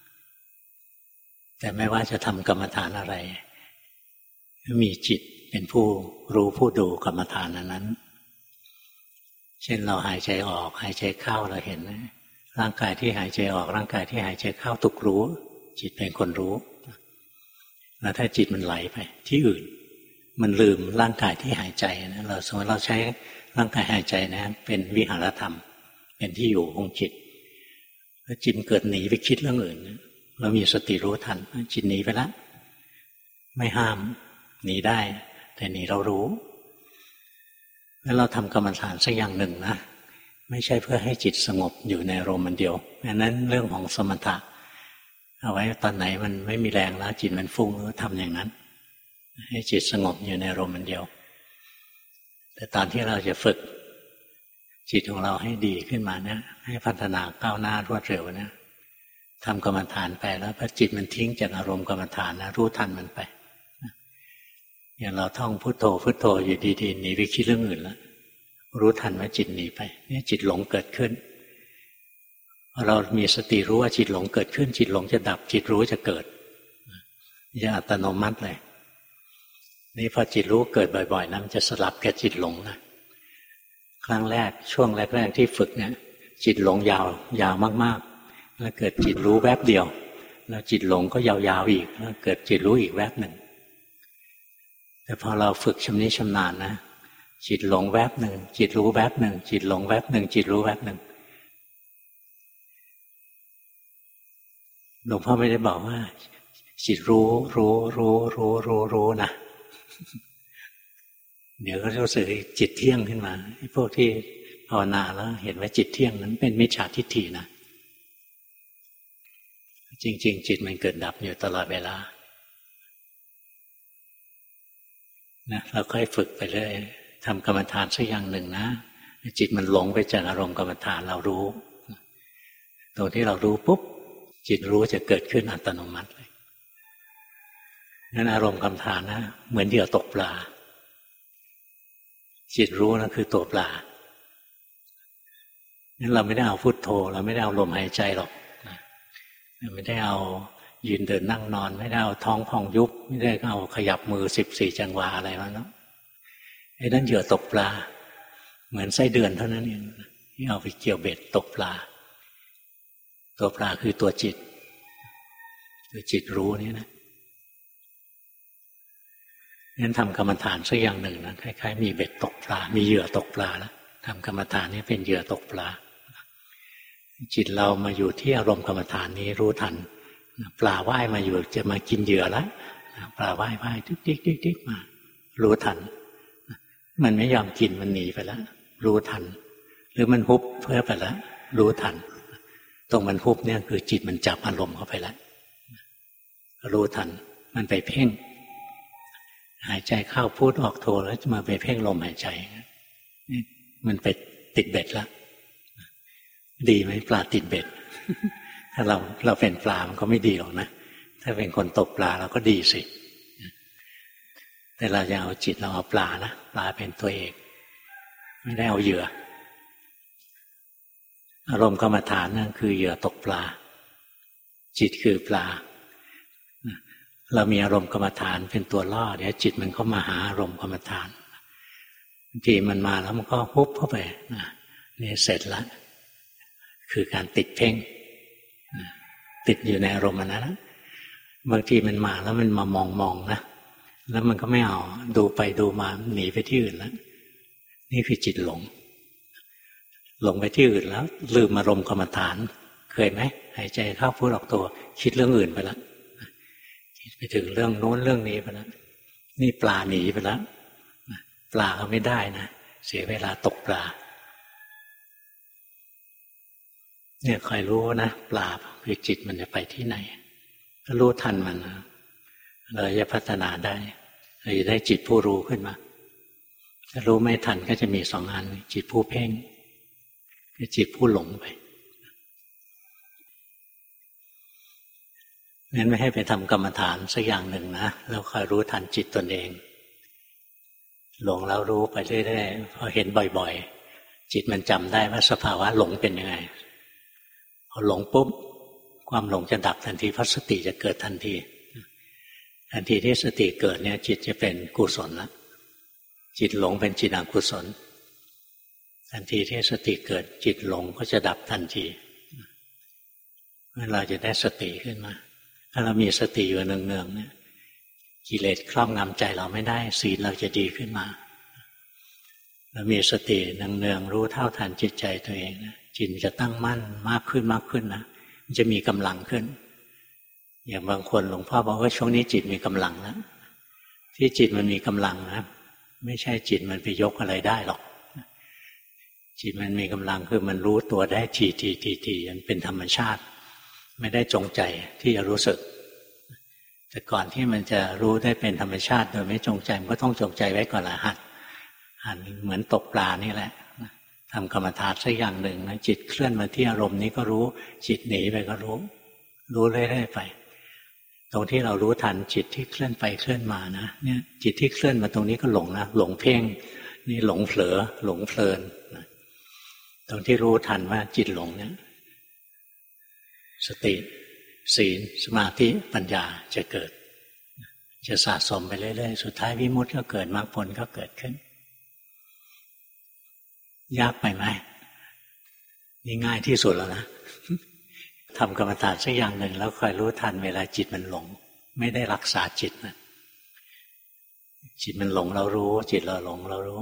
แต่ไม่ว่าจะทำกรรมฐานอะไรมีจิตเป็นผู้รู้ผู้ดูกรรมฐานนั้นเช่นเราหายใจออกหายใจเข้าเราเห็นร่างกายที่หายใจออกร่างกายที่หายใจเข้าถูกรู้จิตเป็นคนรู้แล้วถ้าจิตมันไหลไปที่อื่นมันลืมร่างกายที่หายใจนะเราสมมติเราใช้ร่างกายหายใจนะเป็นวิหารธรรมเป็นที่อยู่ของจิตแล้วจิตเกิดหนีไปคิดเรื่องอื่นเรามีสติรู้ทันจิตหนีไปแล้วไม่ห้ามหนีได้แต่หนีเรารู้แล้วเราทำกรรมฐานสักอย่างหนึ่งนะไม่ใช่เพื่อให้จิตสงบอยู่ในอารมณ์มันเดียวอันนั้นเรื่องของสมถะเอาไว้ตอนไหนมันไม่มีแรงแล้วจิตมันฟุ้งก็ทำอย่างนั้นให้จิตสงบอยู่ในอารมณ์มันเดียวแต่ตอนที่เราจะฝึกจิตของเราให้ดีขึ้นมาเนี่ยให้พัฒนาก้าวหน้ารวดเร็วเนี่ยทำกรรมฐานไปแล้วพอจิตมันทิ้งจากอารมณ์กรรมฐานนะรู้ทันมันไปอย่างเราท่องพุทโธพุทโธอยู่ดีๆหนีไปคิดเรื่องอื่นแล้วรู้ทันว่าจิตหนีไปเนี่ยจิตหลงเกิดขึ้นเรามีสติรู้ว่าจิตหลงเกิดขึ้นจิตหลงจะดับจิตรู้จะเกิดจะอัตโนมัติเลยนี่พอจิตรู้เกิดบ่อยๆนะมันจะสลับกับจิตหลงนะครั้งแรกช่วงแรกๆที่ฝึกเนี่ยจิตหลงยาวมากๆแล้วเกิดจิตรู้แวบเดียวแล้วจิตหลงก็ยาวๆอีกแล้วเกิดจิตรู้อีกแวบหนึ่งแต่พอเราฝึกชำนิชำนาญนะจิตหลงแวบหนึ่งจิตรู้แวบหนึ่งจิตหลงแวบหนึ่งจิตรู้แวบหนึ่งหลวงพ่อไม่ได้บอกว่าจิตรู้นะเดี๋ยวก็รู้สึกจิตเที่ยงขึ้นมาพวกที่ภาวนาแล้วเห็นว่าจิตเที่ยงนั้นเป็นมิจฉาทิฏฐินะจริงๆจิตมันเกิดดับอยู่ตลอดเวลานะเราค่อยฝึกไปเรื่อยทำกรรมฐานสักอย่างหนึ่งนะจิตมันหลงไปจากอารมณ์กรรมฐานเรารู้ตรงที่เรารู้ปุ๊บจิตรู้จะเกิดขึ้นอัตโนมัติเลยงั้นอารมณ์กรรมฐานนะเหมือนเหยื่อตกปลาจิตรู้นะคือตัวปลางั้นเราไม่ได้เอาพุทโธเราไม่ได้เอาลมหายใจหรอกไม่ได้เอายืนเดินนั่งนอนไม่ได้เอาท้องพองยุบไม่ได้เอาขยับมือ14 จังหวะอะไรมาเนาะไอ้นั่นเหยื่อตกปลาเหมือนไส้เดือนเท่านั้นเองที่เอาไปเกี่ยวเบ็ดตกปลาตัวปลาคือตัวจิตคือจิตรู้นี่นะงั้นทำกรรมฐานสักอย่างหนึ่งนะคล้ายๆมีเบ็ดตกปลามีเหยื่อตกปลาแล้วทำกรรมฐานนี้เป็นเหยื่อตกปลาจิตเรามาอยู่ที่อารมณ์กรรมฐานนี้รู้ทันปลาว่ายมาอยู่จะมากินเหยื่อแล้วปลาว่ายติ๊กมารู้ทันมันไม่ยอมกินมันหนีไปแล้วรู้ทันหรือมันฮุบเพื่อไปแล้วรู้ทันตรงมันฮุบเนี่ยคือจิตมันจับอารมณ์เข้าไปแล้วรู้ทันมันไปเพ่งหายใจเข้าพูดออกโทแล้วจะมาไปเพ่งลมหายใจมันไปติดเบ็ดแล้วดีไหมปลาติดเบ็ดถ้าเราเป็นปลามันก็ไม่ดีหรอกนะถ้าเป็นคนตกปลาเราก็ดีสิแต่เราจะเอาจิตเราเอาปลานะปลาเป็นตัวเอกไม่ได้เอาเหยื่ออารมณ์กรรมฐานนั่นคือเหยื่อตกปลาจิตคือปลาเรามีอารมณ์กรรมฐานเป็นตัวล่อเดี๋ยวจิตมันก็มาหาอารมณ์กรรมฐานบางทีมันมาแล้วมันก็ฮุบเข้าไปนี่เสร็จแล้วคือการติดเพ่งติดอยู่ในอารมณ์นั้นบางทีมันมาแล้วมันมามองนะแล้วมันก็ไม่เอาดูไปดูมาหนีไปที่อื่นแล้วนี่คือจิตหลงไปที่อื่นแล้วลืมอารมณ์กรรมฐานเคยไหมหายใจเข้าพูดออกตัวคิดเรื่องอื่นไปแล้วคิดไปถึงเรื่องโน้นเรื่องนี้ไปแล้วนี่ปลาหนีไปแล้วปลาก็ไม่ได้นะเสียเวลาตกปลาเนี่ยคอยรู้นะปราบคือจิตมันจะไปที่ไหนก็รู้ทันมันนะเราจะพัฒนาได้เราจะได้จิตผู้รู้ขึ้นมาถ้ารู้ไม่ทันก็จะมีสองอันจิตผู้เพ่งกับจิตผู้หลงไปงั้นไม่ให้ไปทำกรรมฐานสักอย่างหนึ่งนะแล้วคอยรู้ทันจิตตนเองหลงแล้วรู้ไปเรื่อยๆพอเห็นบ่อยๆจิตมันจำได้ว่าสภาวะหลงเป็นยังไงพอหลงปุ๊บความหลงจะดับทันทีเพราะสติจะเกิดทันทีทันทีที่สติเกิดเนี่ยจิตจะเป็นกุศลแล้วจิตหลงเป็นจิตอกุศลทันทีที่สติเกิดจิตหลงก็จะดับทันทีเราจะได้สติขึ้นมาถ้าเรามีสติอยู่เนืองๆเนี่ยกิเลสครอบงำใจเราไม่ได้ศีลเราจะดีขึ้นมาเรามีสติเนืองๆรู้เท่าทันจิตใจตัวเองนะจิตจะตั้งมั่นมากขึ้นนะมันจะมีกำลังขึ้นอย่างบางคนหลวงพ่อบอกว่าช่วงนี้จิตมีกำลังแล้วที่จิตมันมีกำลังนะไม่ใช่จิตมันไปยกอะไรได้หรอกจิตมันมีกำลังคือมันรู้ตัวได้ทีมันเป็นธรรมชาติไม่ได้จงใจที่จะรู้สึกแต่ก่อนที่มันจะรู้ได้เป็นธรรมชาติโดยไม่จงใจมันก็ต้องจงใจไว้ก่อนละหัดเหมือนตกปลานี่แหละทำกรรมฐานสักอย่างหนึ่งนะจิตเคลื่อนมาที่อารมณ์นี้ก็รู้จิตหนีไปก็รู้เรื่อยๆไปตรงที่เรารู้ทันจิตที่เคลื่อนไปเคลื่อนมานะเนี่ยจิตที่เคลื่อนมาตรงนี้ก็หลงนะหลงเพ่งนี่หลงเผลอหลงเพลินนะตรงที่รู้ทันว่าจิตหลงเนี่ยสติศีลสมาธิปัญญาจะเกิดจะสะสมไปเรื่อยๆสุดท้ายวิมุตติก็เกิดมรรคผลก็เกิดขึ้นยากไปไหมนี่ง่ายที่สุดแล้วนะทำกรรมฐานสักอย่างหนึ่งแล้วคอยรู้ทันเวลาจิตมันหลงไม่ได้รักษาจิตนะจิตมันหลงเรารู้จิตเราหลงเรารู้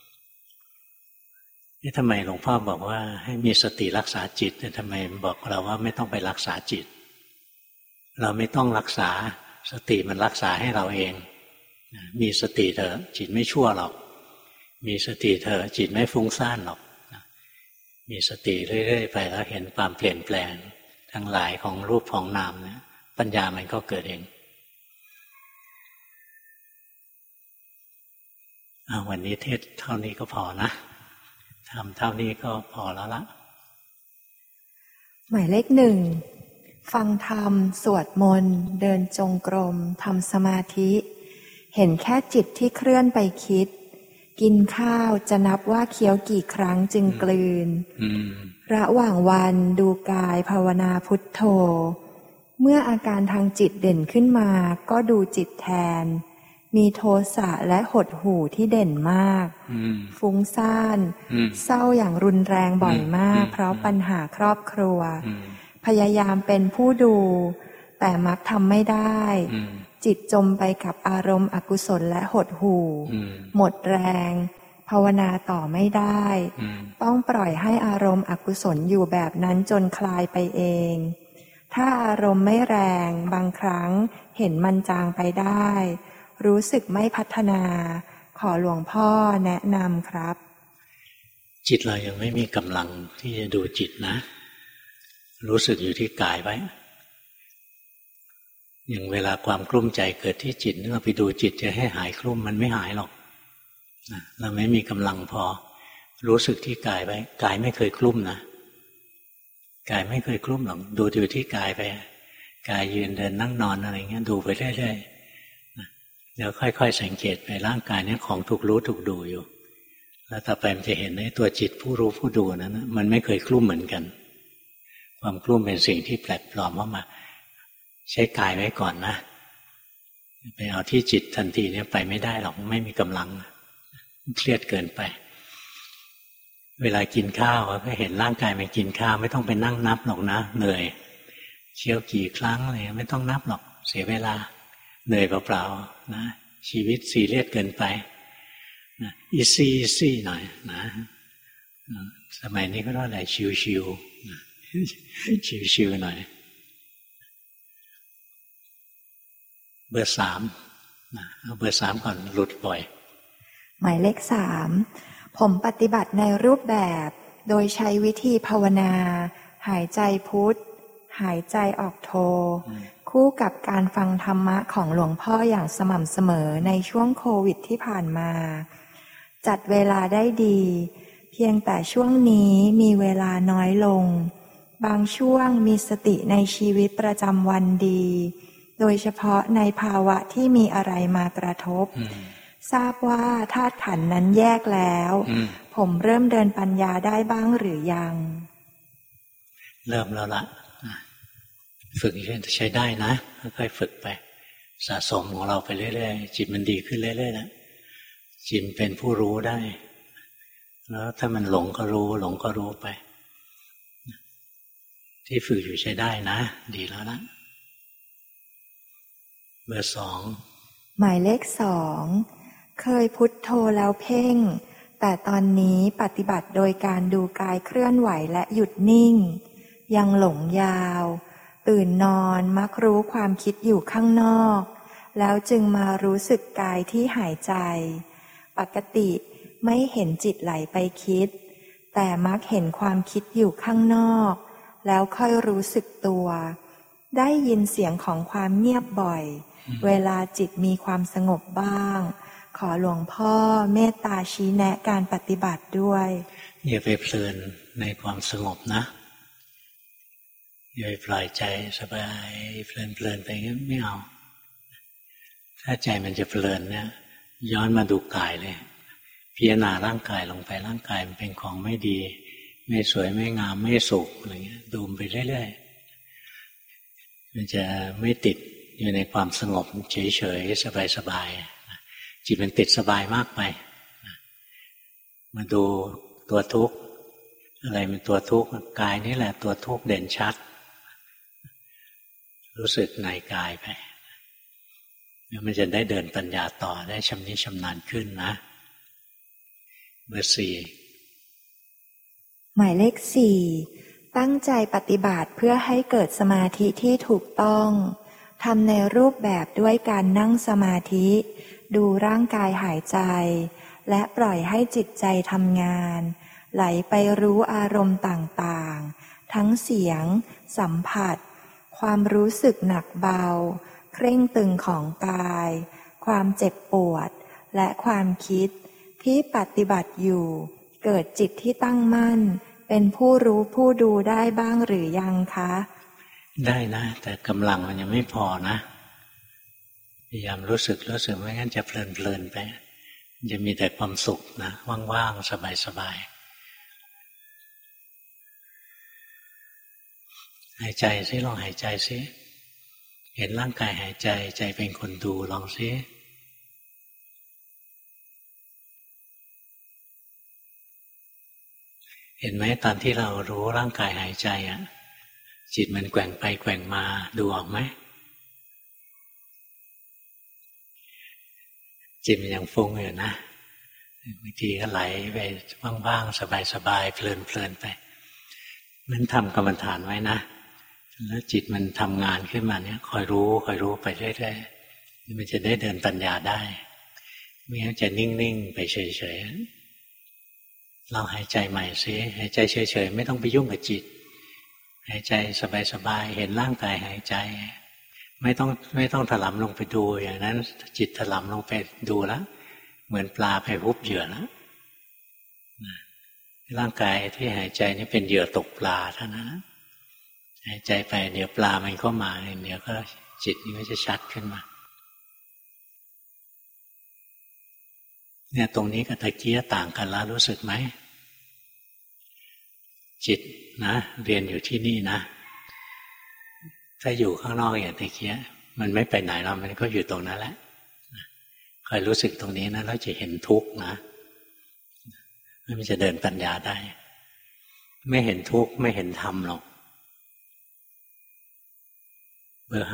นี่ทำไมหลวงพ่อบอกว่าให้มีสติรักษาจิตแต่ทำไมบอกเราว่าไม่ต้องไปรักษาจิตเราไม่ต้องรักษาสติมันรักษาให้เราเองมีสติเถอะจิตไม่ชั่วหรอกมีสติเถอะจิตไม่ฟุ้งซ่านหรอกมีสติเรื่อยๆไปแล้วเห็นความเปลี่ยนแปลงทั้งหลายของรูปของนามเนี่ยปัญญามันก็เกิดเองวันนี้เทศเท่านี้ก็พอนะทำเท่านี้ก็พอแล้วละหมายเลข 1ฟังธรรมสวดมนต์เดินจงกรมทำสมาธิเห็นแค่จิตที่เคลื่อนไปคิดกินข้าวจะนับว่าเคี้ยวกี่ครั้งจึงกลืนระหว่างวันดูกายภาวนาพุทโธเมื่ออาการทางจิตเด่นขึ้นมาก็ดูจิตแทนมีโทสะและหดหู่ที่เด่นมากฟุ้งซ่านเศร้าอย่างรุนแรงบ่อยมากเพราะปัญหาครอบครัวพยายามเป็นผู้ดูแต่มักทำไม่ได้จิตจมไปกับอารมณ์อกุศลและหดหู่หมดแรงภาวนาต่อไม่ได้ต้องปล่อยให้อารมณ์อกุศลอยู่แบบนั้นจนคลายไปเองถ้าอารมณ์ไม่แรงบางครั้งเห็นมันจางไปได้รู้สึกไม่พัฒนาขอหลวงพ่อแนะนำครับจิตเรายังไม่มีกำลังที่จะดูจิตนะรู้สึกอยู่ที่กายไว้อย่างเวลาความกลุ้มใจเกิดที่จิตเราไปดูจิตจะให้หายกลุ้มมันไม่หายหรอกเราไม่มีกำลังพอรู้สึกที่กายไว้กายไม่เคยกลุ้มนะกายไม่เคยกลุ้มหรอกดูอยู่ที่กายไปกายยืนเดินนั่งนอนอะไรเงี้ยดูไปเรื่อยๆแล้วค่อยๆสังเกตไปร่างกายนี้ของถูกรู้ถูกดูอยู่แล้วต่อไปมันจะเห็นในตัวจิตผู้รู้ผู้ดูนั้นมันไม่เคยกลุ้มเหมือนกันความกลุ้มเป็นสิ่งที่แปลกปลอมมาใช้กายไว้ก่อนนะไปเอาที่จิตทันทีเนี่ยไปไม่ได้หรอกไม่มีกำลังเครียดเกินไปเวลากินข้าวก็เห็นร่างกายมันกินข้าวไม่ต้องไปนั่งนับหรอกนะเหนื่อยเคี้ยวกี่ครั้งอะไรไม่ต้องนับหรอกเสียเวลาเหนื่อยเปล่าๆนะชีวิตซีเรียสเกินไปนะอีซี่หน่อยนะสมัยนี้ก็ต้องอะไรชิวๆชิวๆหน่อยเบอร์ 3เอาเบอร์ 3ก่อนหลุดบ่อยหมายเลข 3ผมปฏิบัติในรูปแบบโดยใช้วิธีภาวนาหายใจพุทหายใจออกโทคู่กับการฟังธรรมะของหลวงพ่ออย่างสม่ำเสมอในช่วงโควิดที่ผ่านมาจัดเวลาได้ดีเพียงแต่ช่วงนี้มีเวลาน้อยลงบางช่วงมีสติในชีวิตประจำวันดีโดยเฉพาะในภาวะที่มีอะไรมากระทบทราบว่าธาตุขันธ์นั้นแยกแล้วผมเริ่มเดินปัญญาได้บ้างหรือยังเริ่มแล้วล่ะฝึกใช้ได้นะค่อยๆฝึกไปสะสมของเราไปเรื่อยๆจิตมันดีขึ้นเรื่อยๆนะจิตเป็นผู้รู้ได้แล้วถ้ามันหลงก็รู้หลงก็รู้ไปที่ฝึกอยู่ใช้ได้นะดีแล้วนะเบอร์ 2หมายเลข 2เคยพุทโธแล้วเพ่งแต่ตอนนี้ปฏิบัติโดยการดูกายเคลื่อนไหวและหยุดนิ่งยังหลงยาวตื่นนอนมักรู้ความคิดอยู่ข้างนอกแล้วจึงมารู้สึกกายที่หายใจปกติไม่เห็นจิตไหลไปคิดแต่มักเห็นความคิดอยู่ข้างนอกแล้วค่อยรู้สึกตัวได้ยินเสียงของความเงียบบ่อยเวลาจิตมีความสงบบ้างขอหลวงพ่อเมตตาชี้แนะการปฏิบัติด้วยอย่าไปเพลินในความสงบนะอย่าไปปล่อยใจสบายเพลินไปงั้นไม่เอาถ้าใจมันจะเพลินเนี่ยย้อนมาดูกายเลยพิจารณาร่างกายลงไปร่างกายมันเป็นของไม่ดีไม่สวยไม่งามไม่สุขอะไรเงี้ยดูไปเรื่อยๆมันจะไม่ติดอยู่ในความสงบเฉยๆสบายๆจิตมันติดสบายมากไปมาดูตัวทุกข์อะไรเป็นตัวทุกข์กายนี่แหละตัวทุกข์เด่นชัดรู้สึกในกายไปแล้วมันจะได้เดินปัญญาต่อได้ชำนิชำนาญขึ้นนะเบอร์ 4 หมายเลข 4ตั้งใจปฏิบัติเพื่อให้เกิดสมาธิที่ถูกต้องทำในรูปแบบด้วยการนั่งสมาธิดูร่างกายหายใจและปล่อยให้จิตใจทำงานไหลไปรู้อารมณ์ต่างๆทั้งเสียงสัมผัสความรู้สึกหนักเบาเคร่งตึงของกายความเจ็บปวดและความคิดที่ปฏิบัติอยู่เกิดจิตที่ตั้งมั่นเป็นผู้รู้ผู้ดูได้บ้างหรือยังคะได้นะแต่กำลังมันยังไม่พอนะพยายามรู้สึกไม่งั้นจะเพลินไปจะมีแต่ความสุขนะว่างๆสบายๆหายใจซิลองหายใจซิเห็นร่างกายหายใจใจเป็นคนดูลองซิเห็นไหมตอนที่เรารู้ร่างกายหายใจอ่ะจิตมันแกว่งไปแกว่งมาดูออกไหมจิตมันยังฟุ้งอยู่นะบางทีก็ไหลไปว่างๆสบายๆเพลินไปนั้นทำกรรมฐานไว้นะแล้วจิตมันทำงานขึ้นมาเนี่ยคอยรู้ไปเรื่อยๆมันจะได้เดินปัญญาได้ไม่งั้นจะนิ่งๆไปเฉยๆเราหายใจใหม่ซิหายใจเฉยๆไม่ต้องไปยุ่งกับจิตหายใจสบายๆเห็นร่างกายหายใจไม่ต้องถลำลงไปดูอย่างนั้นจิตถลำลงไปดูแล้วเหมือนปลาไปฮุบเหยื่อแล้วร่างกายที่หายใจนี่เป็นเหยื่อตกปลาเท่านั้นหายใจไปเดี๋ยวปลามันก็มาเดี๋ยวก็จิตนี่ก็จะชัดขึ้นมาเนี่ยตรงนี้กับตะเกียต่างกันแล้วรู้สึกไหมจิตนะเรียนอยู่ที่นี่นะถ้าอยู่ข้างนอกอย่างตะเกียมันไม่ไปไหนหรอกมันก็อยู่ตรงนั้นแหละคอยรู้สึกตรงนี้นะแล้วจะเห็นทุกข์นะมันจะเดินปัญญาได้ไม่เห็นทุกข์ไม่เห็นธรรมหรอกเบอร์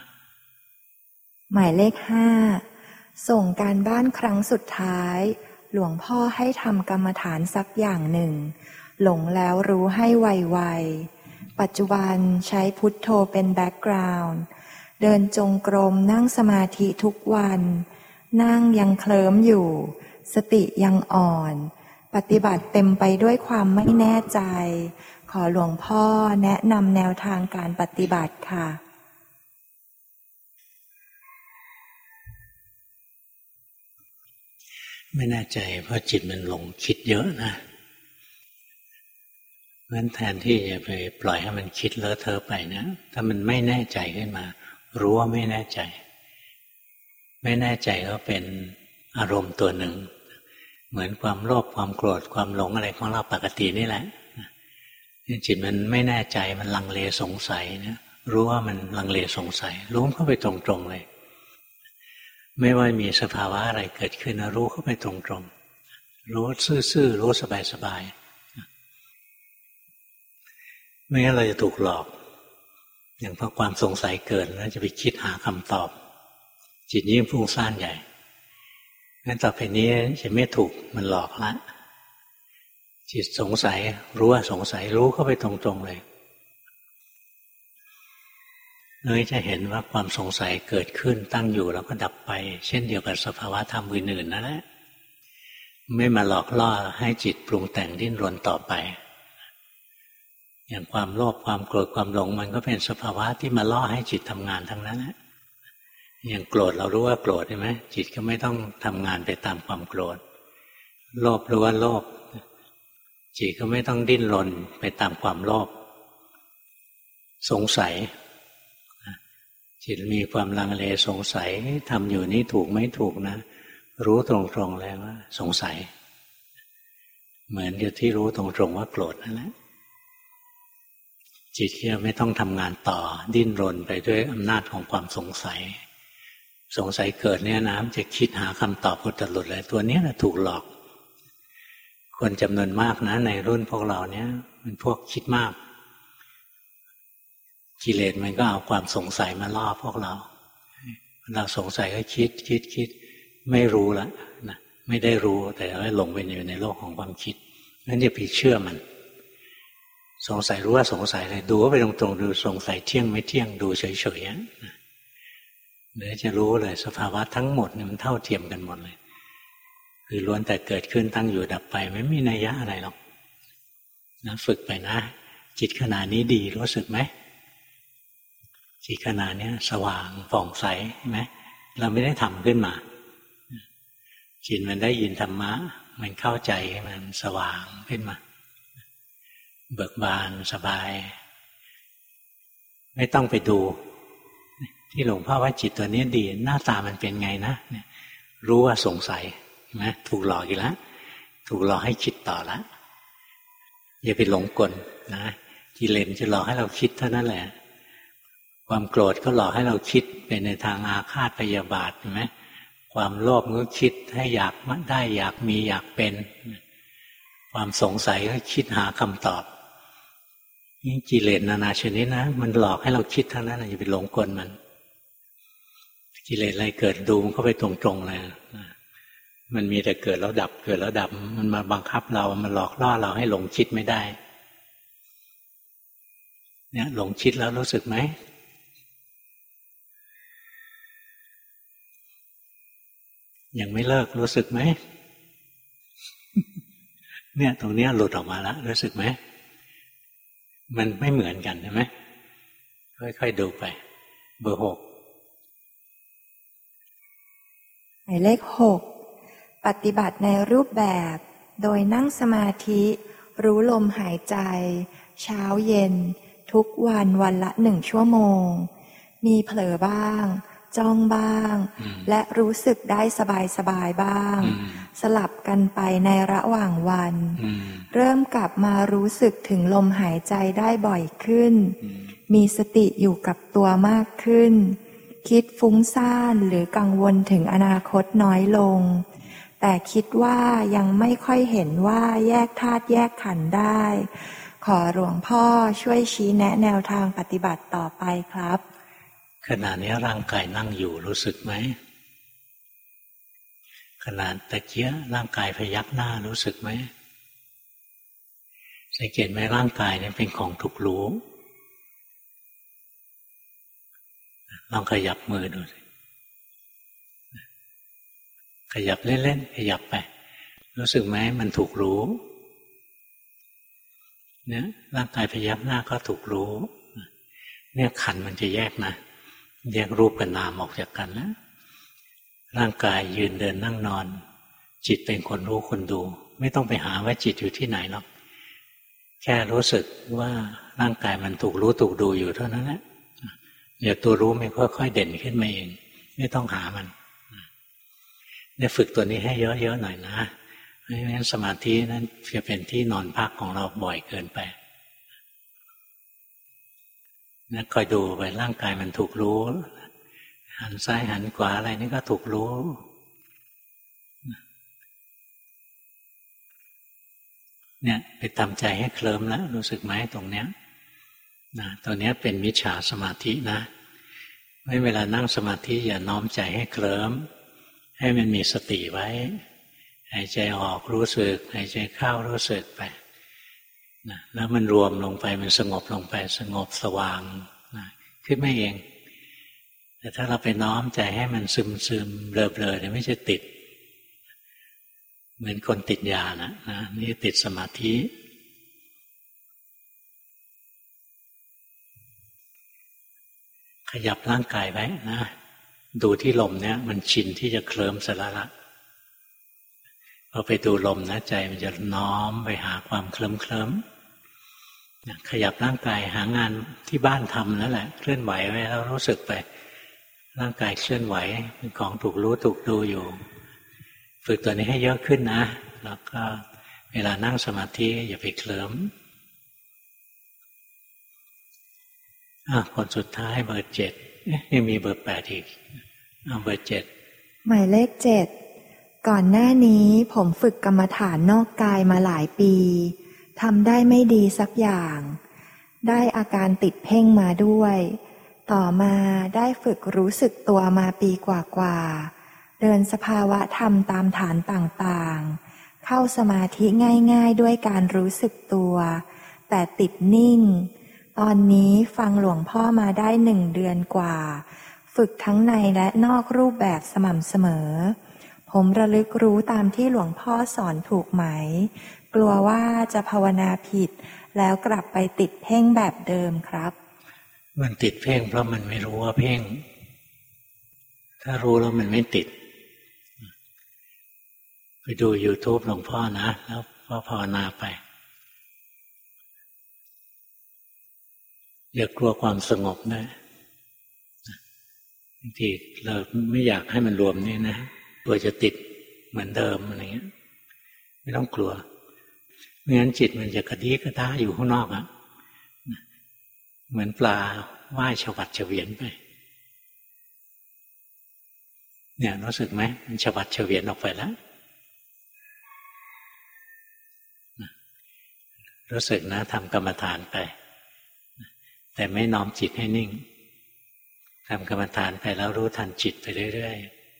5 หมายเลข 5ส่งการบ้านครั้งสุดท้ายหลวงพ่อให้ทำกรรมฐานสักอย่างหนึ่งหลงแล้วรู้ให้ไวๆปัจจุบันใช้พุทโธเป็นแบ็กกราวด์เดินจงกรมนั่งสมาธิทุกวันนั่งยังเคลิ้มอยู่สติยังอ่อนปฏิบัติเต็มไปด้วยความไม่แน่ใจขอหลวงพ่อแนะนำแนวทางการปฏิบัติค่ะไม่แน่ใจเพราะจิตมันหลงคิดเยอะนะงั้นแทนที่จะไปปล่อยให้มันคิดเลอะเทอะไปนะถ้ามันไม่แน่ใจขึ้นมารู้ว่าไม่แน่ใจไม่แน่ใจก็เป็นอารมณ์ตัวหนึ่งเหมือนความโลภความโกรธความหลงอะไรของเราปกตินี่แหละจิตมันไม่แน่ใจมันลังเลสงสัยนะรู้ว่ามันลังเลสงสัยรู้เข้าไปตรงๆเลยไม่ว่ามีสภาวะอะไรเกิดขึ้นนะรู้เข้าไปตรงๆรู้ซื่อๆรู้สบายๆไม่งั้นเราจะถูกหลอกอย่างพอความสงสัยเกิดแล้วจะไปคิดหาคำตอบจิตยิ่งฟุ้งซ่านใหญ่งั้นต่อไปนี้จะไม่ถูกมันหลอกละจิตสงสัยรู้ว่าสงสัยรู้เข้าไปตรงๆเลยเลยจะเห็นว่าความสงสัยเกิดขึ้นตั้งอยู่แล้วก็ดับไปเช่นเดียวกับสภาวะธรรมอื่นๆนั่นแหละไม่มาหลอกล่อให้จิตปรุงแต่งดิ้นรนต่อไปอย่างความโลภความโกรธความหลงมันก็เป็นสภาวะที่มาล่อให้จิตทำงานทั้งนั้นแหละอย่างโกรธเรารู้ว่าโกรธใช่ไหมจิตก็ไม่ต้องทำงานไปตามความโกรธโลภรู้ว่าโลภจิตก็ไม่ต้องดิ้นรนไปตามความโลภสงสัยจิตมีความลังเลสงสัยทำอยู่นี่ถูกไม่ถูกนะรู้ตรงๆเลยว่าสงสัยเหมือนกับที่รู้ตรงๆว่าโกรธนั่นแหละจิตก็ไม่ต้องทำงานต่อดิ้นรนไปด้วยอำนาจของความสงสัยเกิดเนี่ยนะจะคิดหาคำตอบอุตรุดเลยตัวนี้นะถูกหลอกคนจำนวนมากนะในรุ่นพวกเราเนี่ยมันพวกคิดมากกิเลสมันก็เอาความสงสัยมาล่อพวกเราสงสัยก็คิดไม่รู้ละนะไม่ได้รู้แต่ว่าหลงไปอยู่ในโลกของความคิดงั้นอย่าไปเชื่อมันสงสัยรู้ว่าสงสัยเลยดูว่าไปตรงๆดูสงสัยเที่ยงไม่เที่ยงดูเฉยๆนะเดี๋ยวจะรู้เลยสภาวะทั้งหมดเนี่ยมันเท่าเทียมกันหมดเลยคือล้วนแต่เกิดขึ้นตั้งอยู่ดับไปไม่มีนัยยะอะไรหรอกนะฝึกไปนะจิตขณะนี้ดีรู้สึกไหมจิตขณะนี้สว่างผ่องใสใช่ไหมเราไม่ได้ทำขึ้นมาจิตมันได้ยินธรรมะมันเข้าใจมันสว่างขึ้นมาเบิกบานสบายไม่ต้องไปดูที่หลวงพ่อว่าจิตตัวนี้ดีหน้าตามันเป็นไงนะรู้ว่าสงสัยใช่ไหมถูกหลอกอีกแล้วถูกหลอกให้คิดต่อแล้วอย่าไปหลงกลนะกิเลสจะหลอกให้เราคิดเท่านั้นแหละความโกรธก็หลอกให้เราคิดไปในทางอาฆาตพยาบาทใช่ไหมความโลภก็คิดให้อยากได้อยากมีอยากเป็นความสงสัยก็คิดหาคำตอบนี่กิเลสนานาชนิดนะมันหลอกให้เราคิดเท่านั้นอย่าไปหลงกลมันกิเลสอะไรเกิดดูมันเข้าไปตรงๆเลยมันมีแต่เกิดแล้วดับเกิดแล้วดับมันมาบังคับเรามันหลอกล่อเราให้หลงคิดไม่ได้เนี่ยหลงคิดแล้วรู้สึกไหมยังไม่เลิกรู้สึกไหมเนี่ยตรงนี้หลุดออกมาแล้วรู้สึกไหมมันไม่เหมือนกันใช่ไหมค่อยๆดูไปเบอร์ 6 หมายเลข 6ปฏิบัติในรูปแบบโดยนั่งสมาธิรู้ลมหายใจเช้าเย็นทุกวันวันละ1 ชั่วโมงมีเผลอบ้างจ้องบ้างและรู้สึกได้สบายบ้างสลับกันไปในระหว่างวันเริ่มกลับมารู้สึกถึงลมหายใจได้บ่อยขึ้นมีสติอยู่กับตัวมากขึ้นคิดฟุ้งซ่านหรือกังวลถึงอนาคตน้อยลงแต่คิดว่ายังไม่ค่อยเห็นว่าแยกธาตุแยกขันธ์ได้ขอหลวงพ่อช่วยชี้แนะแนวทางปฏิบัติต่อไปครับขณะนี้ร่างกายนั่งอยู่รู้สึกไหมขณะตะเกียร่างกายพยักหน้ารู้สึกไหมสังเกตไหมร่างกายเนี่ยเป็นของถูกรู้ลองขยับมือดูสิขยับเล่นๆขยับไปรู้สึกไหมมันถูกรู้เนี่ยร่างกายพยักหน้าก็ถูกรู้เนี่ยขันธ์มันจะแยกนะแยกรูปกับนามออกจากกันนะร่างกายยืนเดินนั่งนอนจิตเป็นคนรู้คนดูไม่ต้องไปหาว่าจิตอยู่ที่ไหนหรอกแค่รู้สึกว่าร่างกายมันถูกรู้ถูกดูอยู่เท่านั้นแหละเดี๋ยวตัวรู้มันค่อยๆเด่นขึ้นมาเองไม่ต้องหามันเนี่ยฝึกตัวนี้ให้เยอะๆหน่อยนะไม่งั้นสมาธินั้นจะเป็นที่นอนพักของเราบ่อยเกินไปนะคอยดูไปร่างกายมันถูกรู้หันซ้ายหันขวาอะไรนี่ก็ถูกรู้เนี่ยไปทำใจให้เคลิ้มแล้วรู้สึกไหมตรงเนี้ยนะตัวเนี้ยเป็นมิจฉาสมาธินะไม่เวลานั่งสมาธิอย่าน้อมใจให้เคลิ้มให้มันมีสติไว้หายใจออกรู้สึกหายใจเข้ารู้สึกไปนะแล้วมันรวมลงไปมันสงบลงไปสงบสว่างนะขึ้นไม่เองแต่ถ้าเราไปน้อมใจให้มันซึมๆเบลอๆเนี่ยไม่ใช่ติดเหมือนคนติดยานะนี่ติดสมาธิขยับร่างกายไว้นะดูที่ลมเนี่ยมันชินที่จะเคลิ้มสละพอไปดูลมนะใจมันจะน้อมไปหาความเคลิ้มขยับร่างกายหางานที่บ้านทำนั่นแหละเคลื่อนไหวไว้แล้วรู้สึกไปร่างกายเคลื่อนไหวเป็นของถูกรู้ถูกดูอยู่ฝึกตัวนี้ให้เยอะขึ้นนะแล้วก็เวลานั่งสมาธิอย่าไปเคลิ้มคนสุดท้ายเบอร์7ยังมีเบอร์8อีกเบอร์7 หมายเลข7ก่อนหน้านี้ผมฝึกกรรมฐานนอกกายมาหลายปีทำได้ไม่ดีสักอย่างได้อาการติดเพ่งมาด้วยต่อมาได้ฝึกรู้สึกตัวมาปีกว่าเดินสภาวะธรรมตามฐานต่างๆเข้าสมาธิง่ายๆด้วยการรู้สึกตัวแต่ติดนิ่งตอนนี้ฟังหลวงพ่อมาได้1 เดือนกว่าฝึกทั้งในและนอกรูปแบบสม่ำเสมอผมระลึกรู้ตามที่หลวงพ่อสอนถูกไหมกลัวว่าจะภาวนาผิดแล้วกลับไปติดเพ่งแบบเดิมครับมันติดเพ่งเพราะมันไม่รู้ว่าเพ่งถ้ารู้แล้วมันไม่ติดไปดู YouTube หลวงพ่อนะแล้วก็ภาวนาไปอย่ากลัวความสงบนะบางทีเราไม่อยากให้มันรวมนี่นะกลัวจะติดเหมือนเดิมอะไรเงี้ยไม่ต้องกลัวไม่งั้นจิตมันจะกระดี้กระด้าอยู่ข้างนอกอ่ะเหมือนปลาว่ายฉวัดเฉวียนไปเนี่ยรู้สึกไหมมันฉวัดเฉวียนออกไปแล้วรู้สึกนะทำกรรมฐานไปแต่ไม่น้อมจิตให้นิ่งทำกรรมฐานไปแล้วรู้ทันจิตไปเรื่อย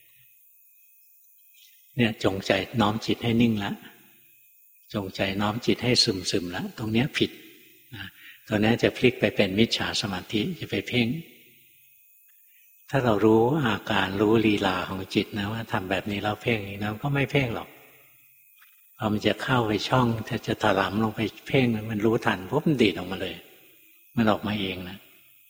ๆเนี่ยจงใจน้อมจิตให้นิ่งแล้วจงใจน้อมจิตให้ซึมๆแล้วตรงนี้ผิดนะตัวนี้จะพลิกไปเป็นมิจฉาสมาธิจะไปเพ่งถ้าเรารู้อาการรู้ลีลาของจิตนะว่าทำแบบนี้เราเพ่งอย่างนั้นก็ไม่เพ่งหรอกพอมันจะเข้าไปช่องถ้าจะถลำลงไปเพ่งมันรู้ทันปุ๊บมันดีดออกมาเลยมันออกมาเองนะ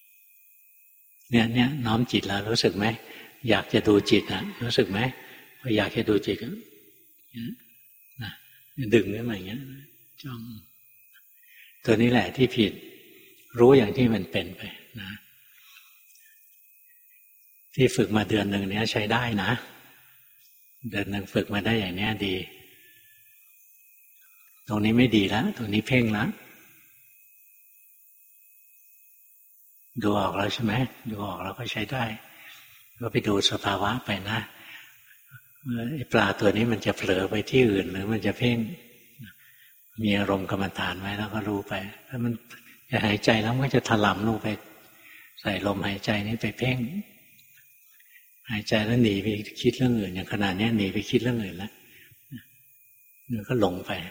เนี่ยน้อมจิตแล้วรู้สึกไหมอยากจะดูจิตนะรู้สึกไหมพออยากจะดูจิตนะดึงขึ้นมาอย่างเงี้ยจ้องตัวนี้แหละที่ผิดรู้อย่างที่มันเป็นไปนะที่ฝึกมาเดือนหนึ่งเนี้ยใช้ได้นะเดือนหนึ่งฝึกมาได้อย่างนี้ดีตรงนี้ไม่ดีแล้วตรงนี้เพ่งแล้วดูออกแล้วใช่ไหมดูออกแล้วก็ใช้ได้ก็ไปดูสภาวะไปนะไอ้ปลาตัวนี้มันจะเผลอไปที่อื่นหรือมันจะเพ่งมีอารมณ์กรรมฐานไว้แล้วก็รู้ไปถ้ามันจะหายใจแล้วมันก็จะถลำลงไปใส่ลมหายใจนี้ไปเพ่งหายใจแล้วหนีไปคิดเรื่องอื่นอย่างขนาดนี้หนีไปคิดเรื่องอื่นแล้วมันก็หลงไป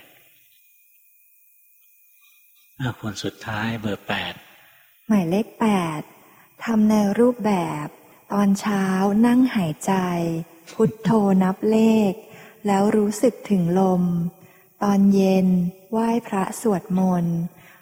คนสุดท้ายเบอร์8 หมายเลข8ทำในรูปแบบตอนเช้านั่งหายใจพุทโธนับเลขแล้วรู้สึกถึงลมตอนเย็นไหว้พระสวดมนต์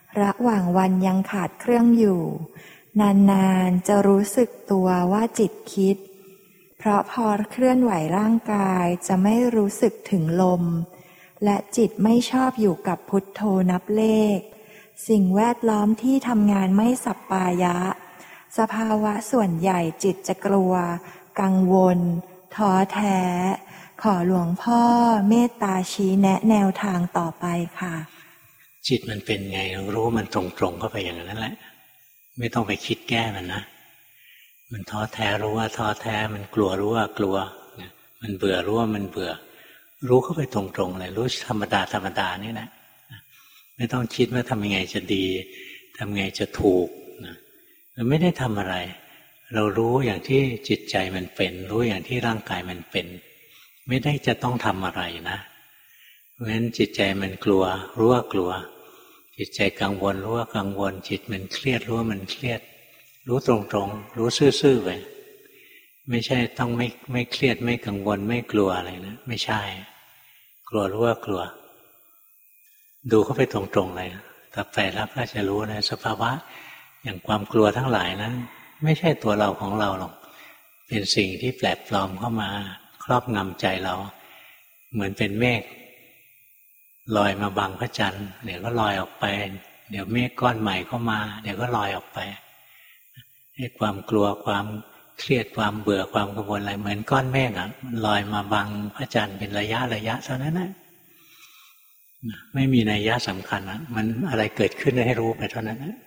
ระหว่างวันยังขาดเครื่องอยู่นานๆจะรู้สึกตัวว่าจิตคิดเพราะพอเคลื่อนไหวร่างกายจะไม่รู้สึกถึงลมและจิตไม่ชอบอยู่กับพุทโธนับเลขสิ่งแวดล้อมที่ทำงานไม่สัปปายะสภาวะส่วนใหญ่จิตจะกลัวกังวลท้อแท้ขอหลวงพ่อเมตตาชี้แนะแนวทางต่อไปค่ะจิตมันเป็นไงรู้มันตรงๆเข้าไปอย่างนั้นแหละไม่ต้องไปคิดแก้มันนะมันท้อแท้รู้ว่าท้อแท้มันกลัวรู้ว่ากลัวมันเบื่อรู้ว่ามันเบื่อรู้เข้าไปตรงๆเลยรู้ธรรมดานี่แหละไม่ต้องคิดว่าทำยังไงจะดีทำยังไงจะถูกเราไม่ได้ทำอะไรเรารู้อย่างที่จิตใจมันเป็นรู้อย่างที่ร่างกายมันเป็นไม่ได้จะต้องทำอะไรนะเพราะฉะนั้นจิตใจมันกลัวรู้ว่ากลัวจิตใจกังวลรู้ว่ากังวลจิตมันเครียดรู้ว่ามันเครียดรู้ตรงๆรู้ซื่อๆไปไม่ใช่ต้องไม่เครียดไม่กังวลไม่กลัวอะไรนะไม่ใช่กลัวรู้ว่ากลัวดูเข้าไปตรงๆเลยต่อไปแล้วก็จะรู้นะสภาวะอย่างความกลัวทั้งหลายนั้นไม่ใช่ตัวเราของเราหรอกเป็นสิ่งที่แปลกปลอมเข้ามาครอบงำใจเราเหมือนเป็นเมฆลอยมาบังพระจันทร์เดี๋ยวก็ลอยออกไปเดี๋ยวเมฆก้อนใหม่เข้ามาเดี๋ยวก็ลอยออกไปให้ความกลัวความเครียดความเบื่อความกังวลอะไรเหมือนก้อนเมฆอ่ะลอยมาบังพระจันทร์เป็นระยะเท่านั้นนะไม่มีนัยยะสำคัญนะมันอะไรเกิดขึ้นให้รู้ไปเท่านั้นนะ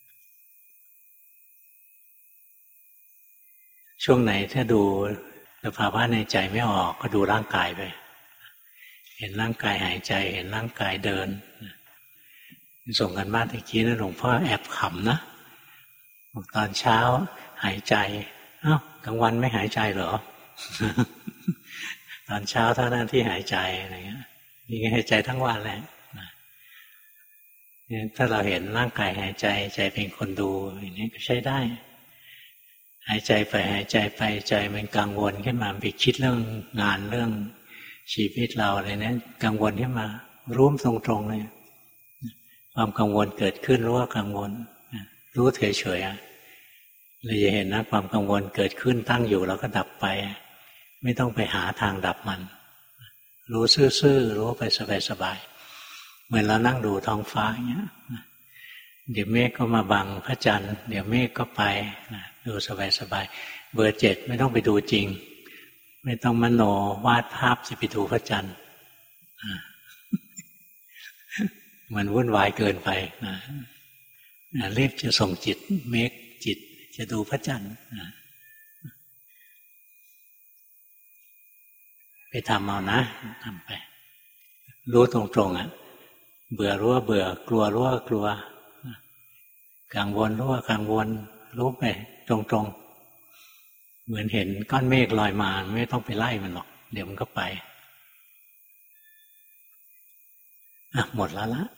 ช่วงไหนถ้าดูสภาวะในใจไม่ออกก็ดูร่างกายไปเห็นร่างกายหายใจเห็นร่างกายเดินส่งกันบ้านตะกี้นะหลวงพ่อแอบขำนะตอนเช้าหายใจอ้าวกลางวันไม่หายใจเหรอ ตอนเช้าเท่านั้นที่หายใจอะไรเงี้ยนี่หายใจทั้งวันแหละถ้าเราเห็นร่างกายหายใจใจเป็นคนดูอย่างนี้ก็ใช้ได้หายใจไปหายใจไปใจมันกังวลขึ้นมาไปคิดเรื่องงานเรื่องชีวิตเราอะไรนั้นกังวลขึ้นมารู้ตรงๆเลยความกังวลเกิดขึ้นรู้ว่ากังวลรู้เฉยๆเราจะเห็นนะความกังวลเกิดขึ้นตั้งอยู่แล้วก็ดับไปไม่ต้องไปหาทางดับมันรู้ซื่อๆรู้ไปสบายๆเหมือนเรานั่งดูท้องฟ้าอย่างเงี้ยเดี๋ยวเมฆก็มาบังพระจันทร์เดี๋ยวเมฆก็ไปดูสบายๆเบอร์ 7ไม่ต้องไปดูจริงไม่ต้องมโนวาดภาพจะไปดูพระจันทร์มันวุ่นวายเกินไปรีบจะส่งจิตเมฆจิตจะดูพระจันทร์ไปทำเอานะทำไปรู้ตรงๆเบื่อรู้ว่าเบื่อกลัวรู้ว่ากลัวกังวลรู้ว่ากังวลรู้ไปตรงๆเหมือนเห็นก้อนเมฆลอยมาไม่ต้องไปไล่มันหรอกเดี๋ยวมันก็ไปหมดแล้วละ